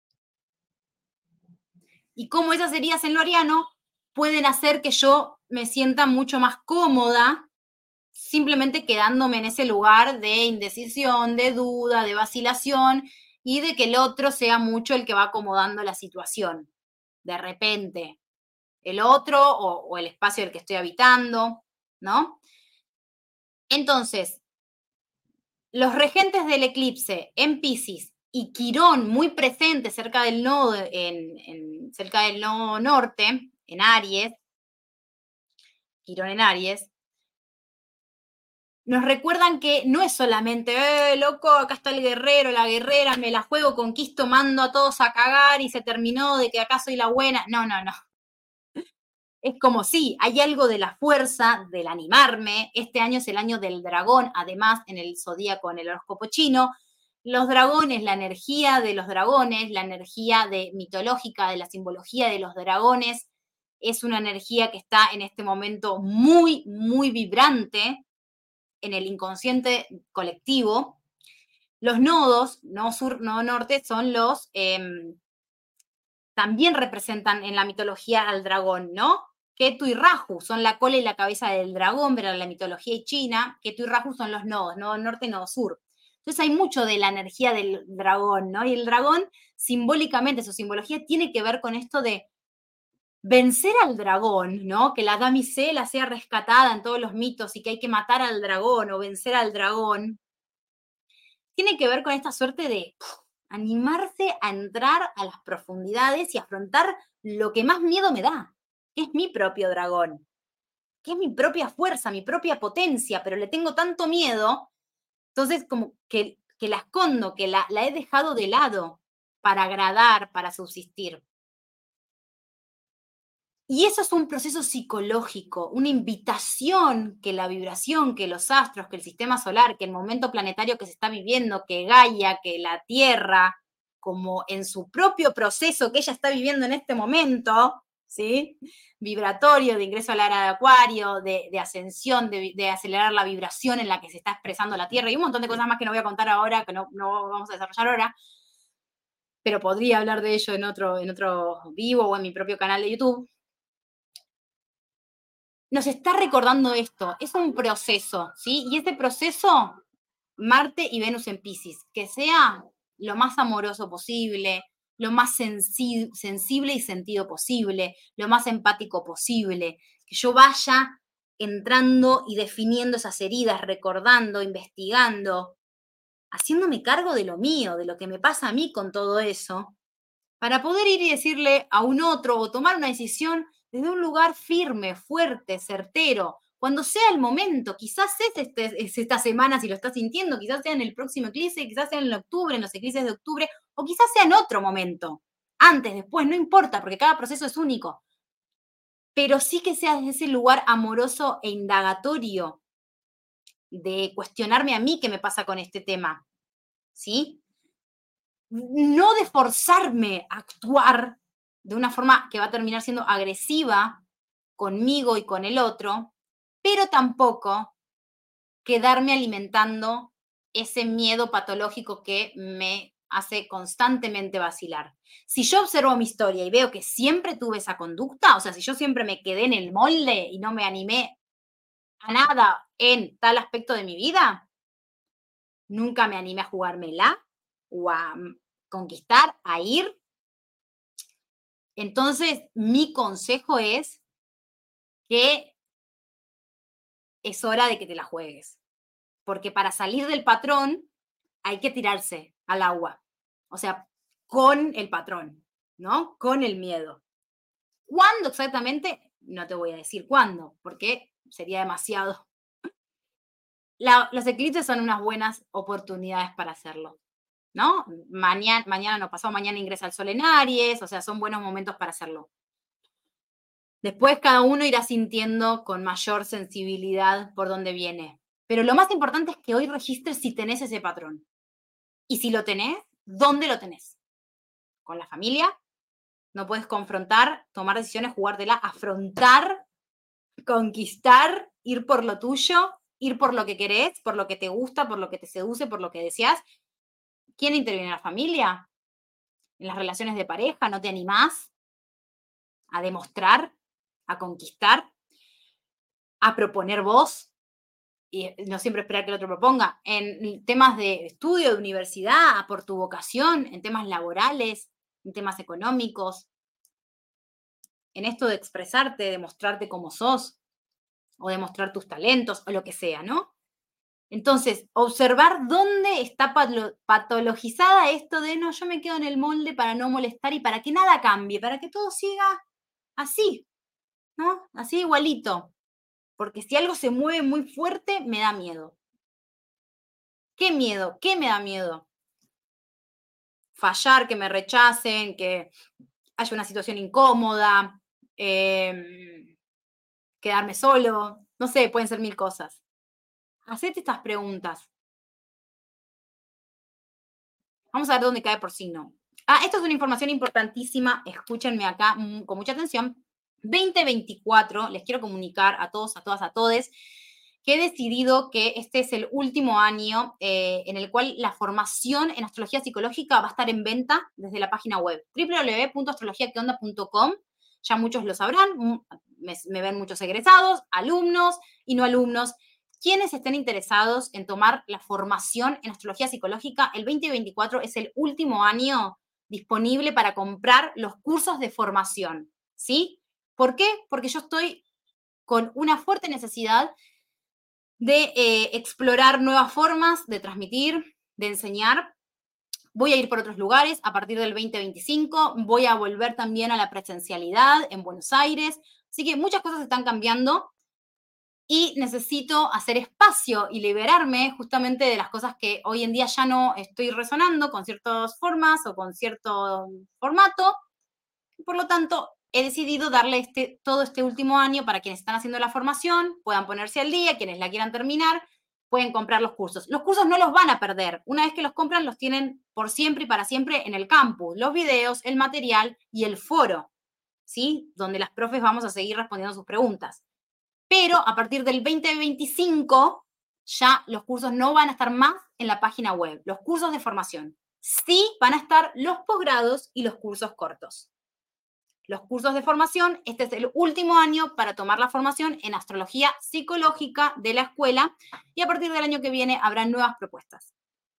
y cómo esas heridas en lo ariano pueden hacer que yo me sienta mucho más cómoda simplemente quedándome en ese lugar de indecisión, de duda, de vacilación y de que el otro sea mucho el que va acomodando la situación. De repente, el otro o el espacio del que estoy habitando, ¿no? Entonces, los regentes del eclipse en Pisces y Quirón muy presente cerca del nodo, cerca del nodo norte, en Aries, Quirón en Aries, nos recuerdan que no es solamente, loco, acá está el guerrero, la guerrera, me la juego, conquisto, mando a todos a cagar y se terminó de que acá soy la buena. No, no, no. Es como sí, hay algo de la fuerza, del animarme. Este año es el año del dragón, además, en el zodíaco, en el horóscopo chino. Los dragones, la energía de los dragones, la energía mitológica de la simbología de los dragones, es una energía que está en este momento muy, muy vibrante en el inconsciente colectivo. Los nodos, no sur, no norte, son los, también representan en la mitología al dragón, ¿no? Ketu y Rahu son la cola y la cabeza del dragón, pero en la mitología china, Ketu y Rahu son los nodos, nodo norte, nodo sur. Entonces hay mucho de la energía del dragón, ¿no? Y el dragón, simbólicamente, su simbología tiene que ver con esto de vencer al dragón, ¿no? Que la damisela sea rescatada en todos los mitos y que hay que matar al dragón o vencer al dragón, tiene que ver con esta suerte de animarse a entrar a las profundidades y afrontar lo que más miedo me da, que es mi propio dragón, que es mi propia fuerza, mi propia potencia, pero le tengo tanto miedo, entonces como que la escondo, que la he dejado de lado para agradar, para subsistir. Y eso es un proceso psicológico, una invitación que la vibración, que los astros, que el sistema solar, que el momento planetario que se está viviendo, que Gaia, que la Tierra, como en su propio proceso que ella está viviendo en este momento, ¿sí? Vibratorio, de ingreso a la era de Acuario, de ascensión, de acelerar la vibración en la que se está expresando la Tierra y un montón de cosas más que no voy a contar ahora, que no vamos a desarrollar ahora, pero podría hablar de ello en otro vivo o en mi propio canal de YouTube. Nos está recordando esto, es un proceso, ¿sí? Y este proceso, Marte y Venus en Piscis, que sea lo más amoroso posible, lo más sensible y sentido posible, lo más empático posible, que yo vaya entrando y definiendo esas heridas, recordando, investigando, haciéndome cargo de lo mío, de lo que me pasa a mí con todo eso, para poder ir y decirle a un otro o tomar una decisión desde un lugar firme, fuerte, certero, cuando sea el momento. Quizás es esta semana si lo estás sintiendo, quizás sea en el próximo eclipse, quizás sea en octubre, en los eclipses de octubre, o quizás sea en otro momento, antes, después, no importa, porque cada proceso es único. Pero sí que sea desde ese lugar amoroso e indagatorio de cuestionarme a mí qué me pasa con este tema, ¿sí? No de forzarme a actuar de una forma que va a terminar siendo agresiva conmigo y con el otro, pero tampoco quedarme alimentando ese miedo patológico que me hace constantemente vacilar. Si yo observo mi historia y veo que siempre tuve esa conducta, o sea, si yo siempre me quedé en el molde y no me animé a nada en tal aspecto de mi vida, nunca me animé a jugármela o a conquistar, a ir. Entonces, mi consejo es que es hora de que te la juegues, porque para salir del patrón hay que tirarse al agua, o sea, con el patrón, ¿no? Con el miedo. ¿Cuándo exactamente? No te voy a decir cuándo, porque sería demasiado. Los eclipses son unas buenas oportunidades para hacerlo, ¿no? Mañana no pasado, mañana ingresa el sol en Aries, o sea, son buenos momentos para hacerlo. Después cada uno irá sintiendo con mayor sensibilidad por dónde viene. Pero lo más importante es que hoy registres si tenés ese patrón. Y si lo tenés, ¿dónde lo tenés? ¿Con la familia? No puedes confrontar, tomar decisiones, jugártela, afrontar, conquistar, ir por lo tuyo, ir por lo que querés, por lo que te gusta, por lo que te seduce, por lo que deseas. ¿Quién interviene en la familia? ¿En las relaciones de pareja? ¿No te animás a demostrar, a conquistar, a proponer vos? Y no siempre esperar que el otro proponga. En temas de estudio, de universidad, por tu vocación, en temas laborales, en temas económicos, en esto de expresarte, de mostrarte como sos, o demostrar tus talentos, o lo que sea, ¿no? Entonces, observar dónde está patologizada esto de no, yo me quedo en el molde para no molestar y para que nada cambie, para que todo siga así, ¿no? Así igualito. Porque si algo se mueve muy fuerte, me da miedo. ¿Qué miedo? ¿Qué me da miedo? Fallar, que me rechacen, que haya una situación incómoda, quedarme solo, no sé, pueden ser mil cosas. Hacete estas preguntas. Vamos a ver dónde cae por signo. Esto es una información importantísima, escúchenme acá con mucha atención. 2024, les quiero comunicar a todos, a todas, a todes, que he decidido que este es el último año en el cual la formación en astrología psicológica va a estar en venta desde la página web www.astrologiaqueonda.com. Ya muchos lo sabrán, me ven muchos egresados, alumnos y no alumnos. Quienes estén interesados en tomar la formación en astrología psicológica, el 2024 es el último año disponible para comprar los cursos de formación, ¿sí? ¿Por qué? Porque yo estoy con una fuerte necesidad de explorar nuevas formas de transmitir, de enseñar. Voy a ir por otros lugares a partir del 2025, voy a volver también a la presencialidad en Buenos Aires, así que muchas cosas están cambiando y necesito hacer espacio y liberarme justamente de las cosas que hoy en día ya no estoy resonando con ciertas formas o con cierto formato. Por lo tanto, he decidido darle todo este último año para quienes están haciendo la formación, puedan ponerse al día, quienes la quieran terminar, pueden comprar los cursos. Los cursos no los van a perder. Una vez que los compran, los tienen por siempre y para siempre en el campus. Los videos, el material y el foro, ¿sí? Donde las profes vamos a seguir respondiendo sus preguntas. Pero a partir del 2025 ya los cursos no van a estar más en la página web, los cursos de formación. Sí van a estar los posgrados y los cursos cortos. Los cursos de formación, este es el último año para tomar la formación en astrología psicológica de la escuela y a partir del año que viene habrá nuevas propuestas.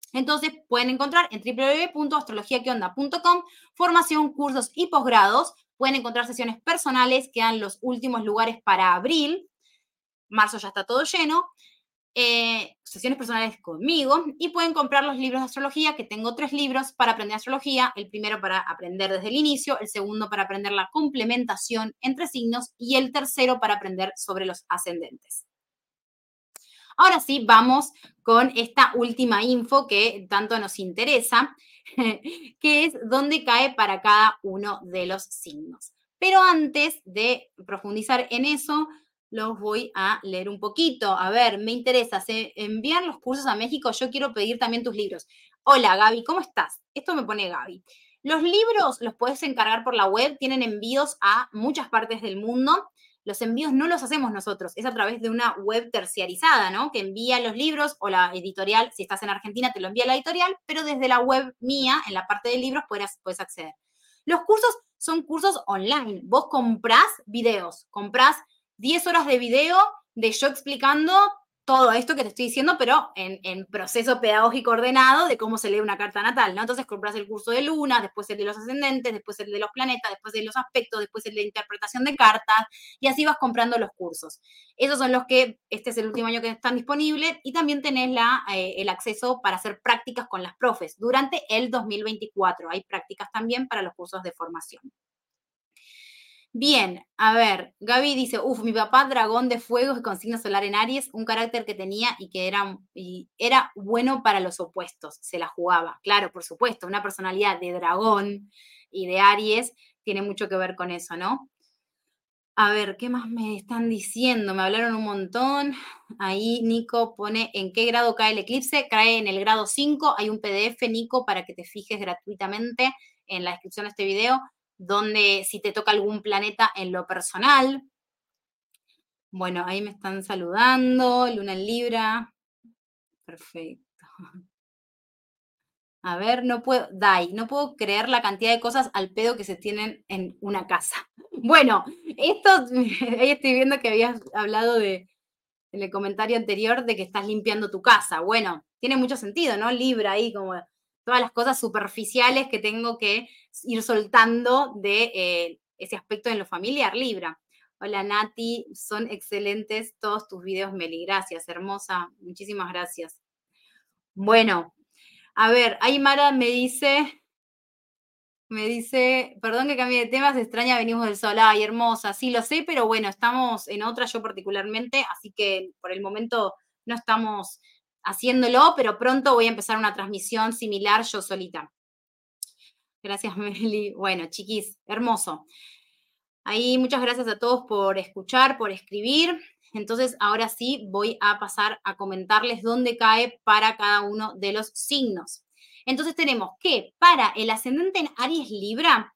Entonces pueden encontrar en www.astrologiaqueonda.com formación, cursos y posgrados. Pueden encontrar sesiones personales, quedan los últimos lugares para abril. Marzo ya está todo lleno. Sesiones personales conmigo y pueden comprar los libros de astrología, que tengo 3 libros para aprender astrología, el primero para aprender desde el inicio, el segundo para aprender la complementación entre signos y el tercero para aprender sobre los ascendentes. Ahora sí, vamos con esta última info que tanto nos interesa, que es dónde cae para cada uno de los signos. Pero antes de profundizar en eso, los voy a leer un poquito. A ver, me interesa, ¿se envían los cursos a México? Yo quiero pedir también tus libros. Hola, Gaby, ¿cómo estás? Esto me pone Gaby. Los libros los puedes encargar por la web, tienen envíos a muchas partes del mundo. Los envíos no los hacemos nosotros, es a través de una web terciarizada, ¿no? Que envía los libros o la editorial, si estás en Argentina te lo envía la editorial, pero desde la web mía, en la parte de libros, puedes acceder. Los cursos son cursos online. Vos comprás videos, comprás 10 horas de video de yo explicando todo esto que te estoy diciendo, pero en proceso pedagógico ordenado de cómo se lee una carta natal, ¿no? Entonces compras el curso de luna, después el de los ascendentes, después el de los planetas, después el de los aspectos, después el de interpretación de cartas, y así vas comprando los cursos. Esos son los que, este es el último año que están disponibles, y también tenés el acceso para hacer prácticas con las profes durante el 2024. Hay prácticas también para los cursos de formación. Bien, a ver, Gaby dice, mi papá dragón de fuego con signo solar en Aries, un carácter que tenía y que era bueno para los opuestos, se la jugaba. Claro, por supuesto, una personalidad de dragón y de Aries tiene mucho que ver con eso, ¿no? A ver, ¿qué más me están diciendo? Me hablaron un montón. Ahí Nico pone en qué grado cae el eclipse. Cae en el grado 5. Hay un PDF, Nico, para que te fijes gratuitamente en la descripción de este video, donde si te toca algún planeta en lo personal. Bueno, ahí me están saludando. Luna en Libra. Perfecto. A ver, no puedo creer la cantidad de cosas al pedo que se tienen en una casa. Bueno, esto, ahí estoy viendo que habías hablado en el comentario anterior de que estás limpiando tu casa. Bueno, tiene mucho sentido, ¿no? Libra ahí, como todas las cosas superficiales que tengo que ir soltando de ese aspecto en lo familiar, Libra. Hola Nati, son excelentes todos tus videos, Meli. Gracias, hermosa. Muchísimas gracias. Bueno, a ver, Aymara me dice, perdón que cambie de tema, se extraña, venimos del sol. Ay, hermosa, sí lo sé, pero bueno, estamos en otra, yo particularmente, así que por el momento no estamos haciéndolo, pero pronto voy a empezar una transmisión similar yo solita. Gracias, Meli. Bueno, chiquis, hermoso. Ahí muchas gracias a todos por escuchar, por escribir. Entonces, ahora sí voy a pasar a comentarles dónde cae para cada uno de los signos. Entonces tenemos que para el ascendente en Aries Libra,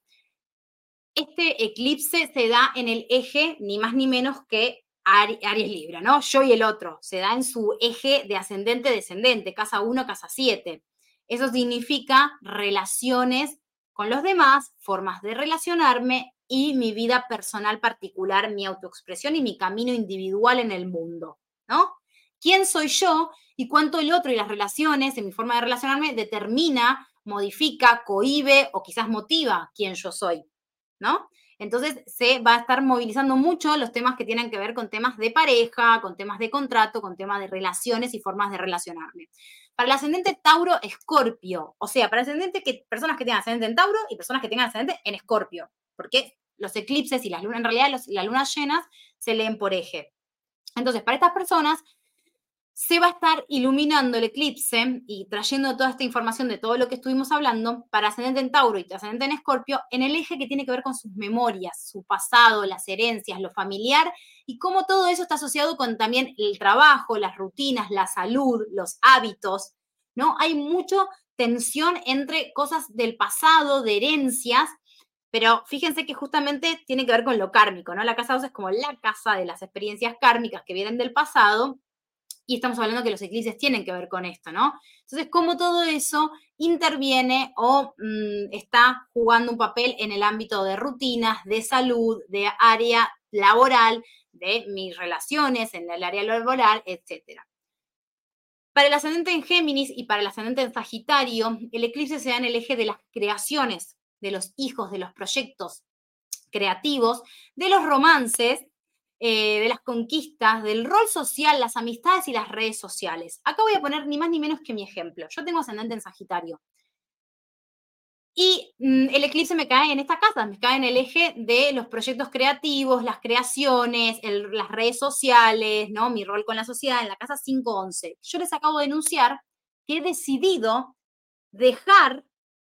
este eclipse se da en el eje ni más ni menos que Aries Libra, ¿no? Yo y el otro. Se da en su eje de ascendente-descendente, casa 1, casa 7. Eso significa relaciones con los demás, formas de relacionarme y mi vida personal particular, mi autoexpresión y mi camino individual en el mundo, ¿no? ¿Quién soy yo y cuánto el otro y las relaciones en mi forma de relacionarme determina, modifica, cohíbe o quizás motiva quién yo soy? ¿No? Entonces se va a estar movilizando mucho los temas que tienen que ver con temas de pareja, con temas de contrato, con temas de relaciones y formas de relacionarme. Para el ascendente Tauro, Escorpio. O sea, para el ascendente, personas que tengan ascendente en Tauro y personas que tengan ascendente en Escorpio. Porque los eclipses y las lunas, en realidad las lunas llenas se leen por eje. Entonces, para estas personas, se va a estar iluminando el eclipse y trayendo toda esta información de todo lo que estuvimos hablando para ascendente en Tauro y ascendente en Escorpio en el eje que tiene que ver con sus memorias, su pasado, las herencias, lo familiar y cómo todo eso está asociado con también el trabajo, las rutinas, la salud, los hábitos, ¿no? Hay mucha tensión entre cosas del pasado, de herencias, pero fíjense que justamente tiene que ver con lo kármico, ¿no? La casa 2 es como la casa de las experiencias kármicas que vienen del pasado y estamos hablando que los eclipses tienen que ver con esto, ¿no? Entonces, cómo todo eso interviene o está jugando un papel en el ámbito de rutinas, de salud, de área laboral, de mis relaciones en el área laboral, etcétera. Para el ascendente en Géminis y para el ascendente en Sagitario, el eclipse se da en el eje de las creaciones, de los hijos, de los proyectos creativos, de los romances, de las conquistas, del rol social, las amistades y las redes sociales. Acá voy a poner ni más ni menos que mi ejemplo. Yo tengo ascendente en Sagitario. Y el eclipse me cae en esta casa, me cae en el eje de los proyectos creativos, las creaciones, las redes sociales, ¿no? Mi rol con la sociedad en la casa 511. Yo les acabo de denunciar que he decidido dejar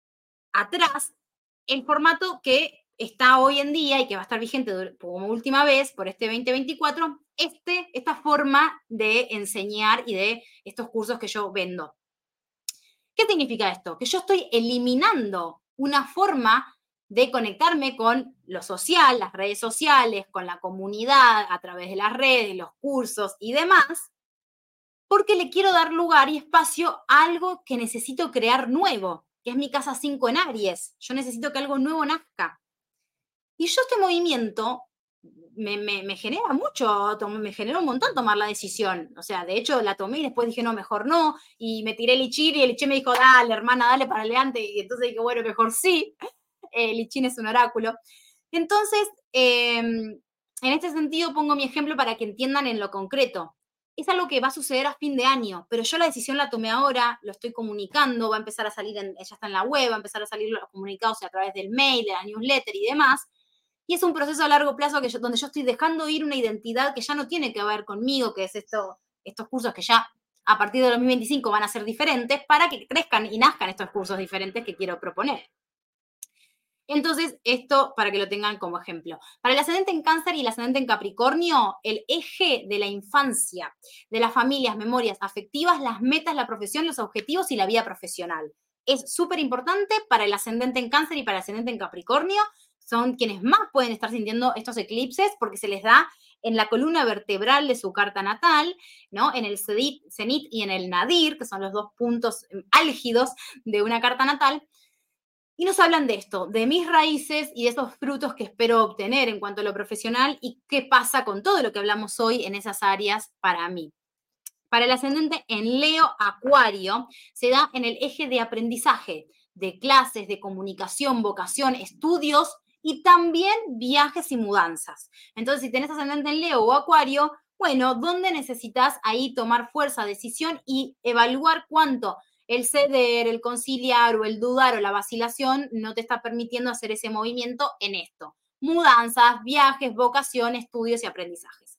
atrás el formato que está hoy en día y que va a estar vigente como última vez por este 2024, esta forma de enseñar y de estos cursos que yo vendo. ¿Qué significa esto? Que yo estoy eliminando una forma de conectarme con lo social, las redes sociales, con la comunidad a través de las redes, los cursos y demás, porque le quiero dar lugar y espacio a algo que necesito crear nuevo, que es mi casa 5 en Aries. Yo necesito que algo nuevo nazca. Y yo este movimiento me genera mucho, me generó un montón tomar la decisión. O sea, de hecho la tomé y después dije, no, mejor no. Y me tiré el lichín y el lichín me dijo, dale, hermana, dale para adelante. Y entonces dije, bueno, mejor sí. El lichín es un oráculo. Entonces, en este sentido pongo mi ejemplo para que entiendan en lo concreto. Es algo que va a suceder a fin de año, pero yo la decisión la tomé ahora, lo estoy comunicando, va a empezar a salir, ya está en la web, va a empezar a salir los comunicados a través del mail, de la newsletter y demás. Y es un proceso a largo plazo donde yo estoy dejando ir una identidad que ya no tiene que ver conmigo, que es estos cursos que ya a partir de 2025 van a ser diferentes para que crezcan y nazcan estos cursos diferentes que quiero proponer. Entonces, esto para que lo tengan como ejemplo. Para el ascendente en Cáncer y el ascendente en Capricornio, el eje de la infancia, de las familias, memorias afectivas, las metas, la profesión, los objetivos y la vida profesional. Es súper importante para el ascendente en Cáncer y para el ascendente en Capricornio. Son quienes más pueden estar sintiendo estos eclipses porque se les da en la columna vertebral de su carta natal, ¿no? En el cenit y en el nadir, que son los dos puntos álgidos de una carta natal. Y nos hablan de esto, de mis raíces y de esos frutos que espero obtener en cuanto a lo profesional y qué pasa con todo lo que hablamos hoy en esas áreas para mí. Para el ascendente en Leo Acuario se da en el eje de aprendizaje, de clases, de comunicación, vocación, estudios y también viajes y mudanzas. Entonces, si tenés ascendente en Leo o Acuario, bueno, ¿dónde necesitas ahí tomar fuerza, decisión y evaluar cuánto el ceder, el conciliar o el dudar o la vacilación no te está permitiendo hacer ese movimiento en esto? Mudanzas, viajes, vocación, estudios y aprendizajes.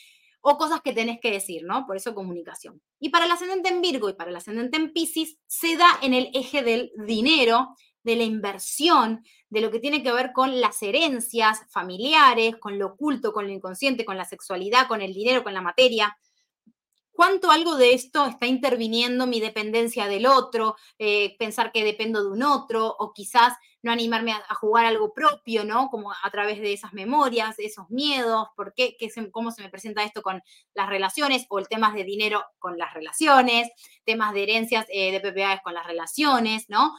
O cosas que tenés que decir, ¿no? Por eso comunicación. Y para el ascendente en Virgo y para el ascendente en Piscis se da en el eje del dinero, de la inversión, de lo que tiene que ver con las herencias familiares, con lo oculto, con lo inconsciente, con la sexualidad, con el dinero, con la materia. ¿Cuánto algo de esto está interviniendo mi dependencia del otro? Pensar que dependo de un otro, o quizás no animarme a jugar algo propio, ¿no? Como a través de esas memorias, de esos miedos, ¿por qué? ¿Cómo se me presenta esto con las relaciones? O el tema de dinero con las relaciones, temas de herencias de PPAs con las relaciones, ¿no?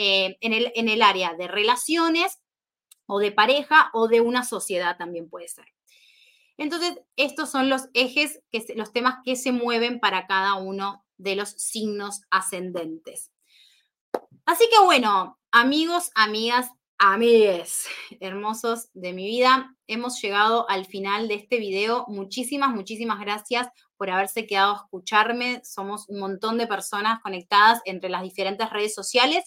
En el área de relaciones o de pareja o de una sociedad también puede ser. Entonces, estos son los ejes, los temas que se mueven para cada uno de los signos ascendentes. Así que bueno, amigos, amigas, amigues hermosos de mi vida, hemos llegado al final de este video. Muchísimas, muchísimas gracias por haberse quedado a escucharme. Somos un montón de personas conectadas entre las diferentes redes sociales.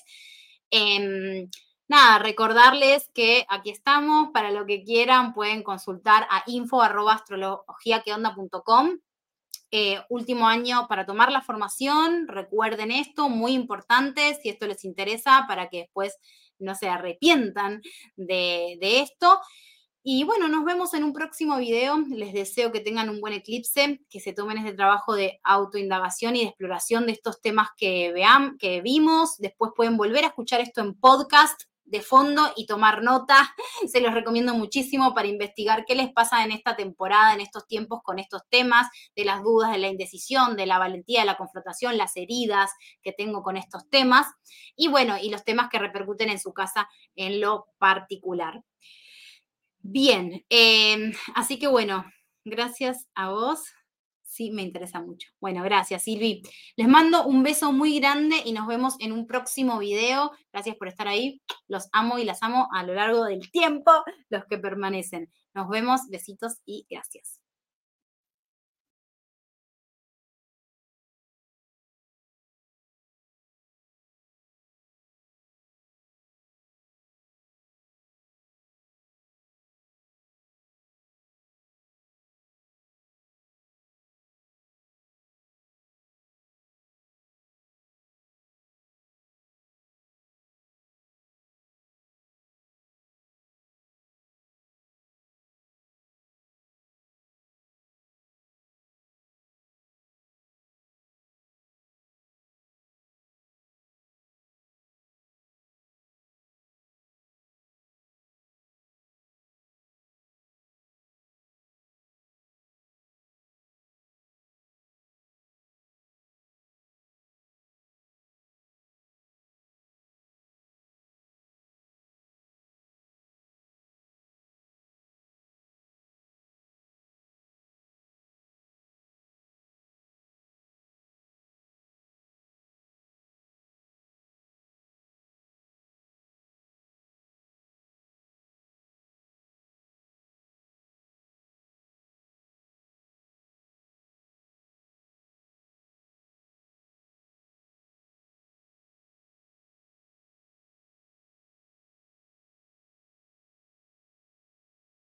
Nada, recordarles que aquí estamos, para lo que quieran pueden consultar a info@astrologiaqueonda.com. Último año para tomar la formación, recuerden esto, muy importante, si esto les interesa, para que después no se arrepientan de esto. Y bueno, nos vemos en un próximo video. Les deseo que tengan un buen eclipse, que se tomen este trabajo de autoindagación y de exploración de estos temas que vimos. Después pueden volver a escuchar esto en podcast de fondo y tomar nota. Se los recomiendo muchísimo para investigar qué les pasa en esta temporada, en estos tiempos con estos temas, de las dudas, de la indecisión, de la valentía, de la confrontación, las heridas que tengo con estos temas. Y bueno, y los temas que repercuten en su casa en lo particular. Bien, así que bueno, gracias a vos. Sí, me interesa mucho. Bueno, gracias, Silvi. Les mando un beso muy grande y nos vemos en un próximo video. Gracias por estar ahí. Los amo y las amo a lo largo del tiempo, los que permanecen. Nos vemos, besitos y gracias.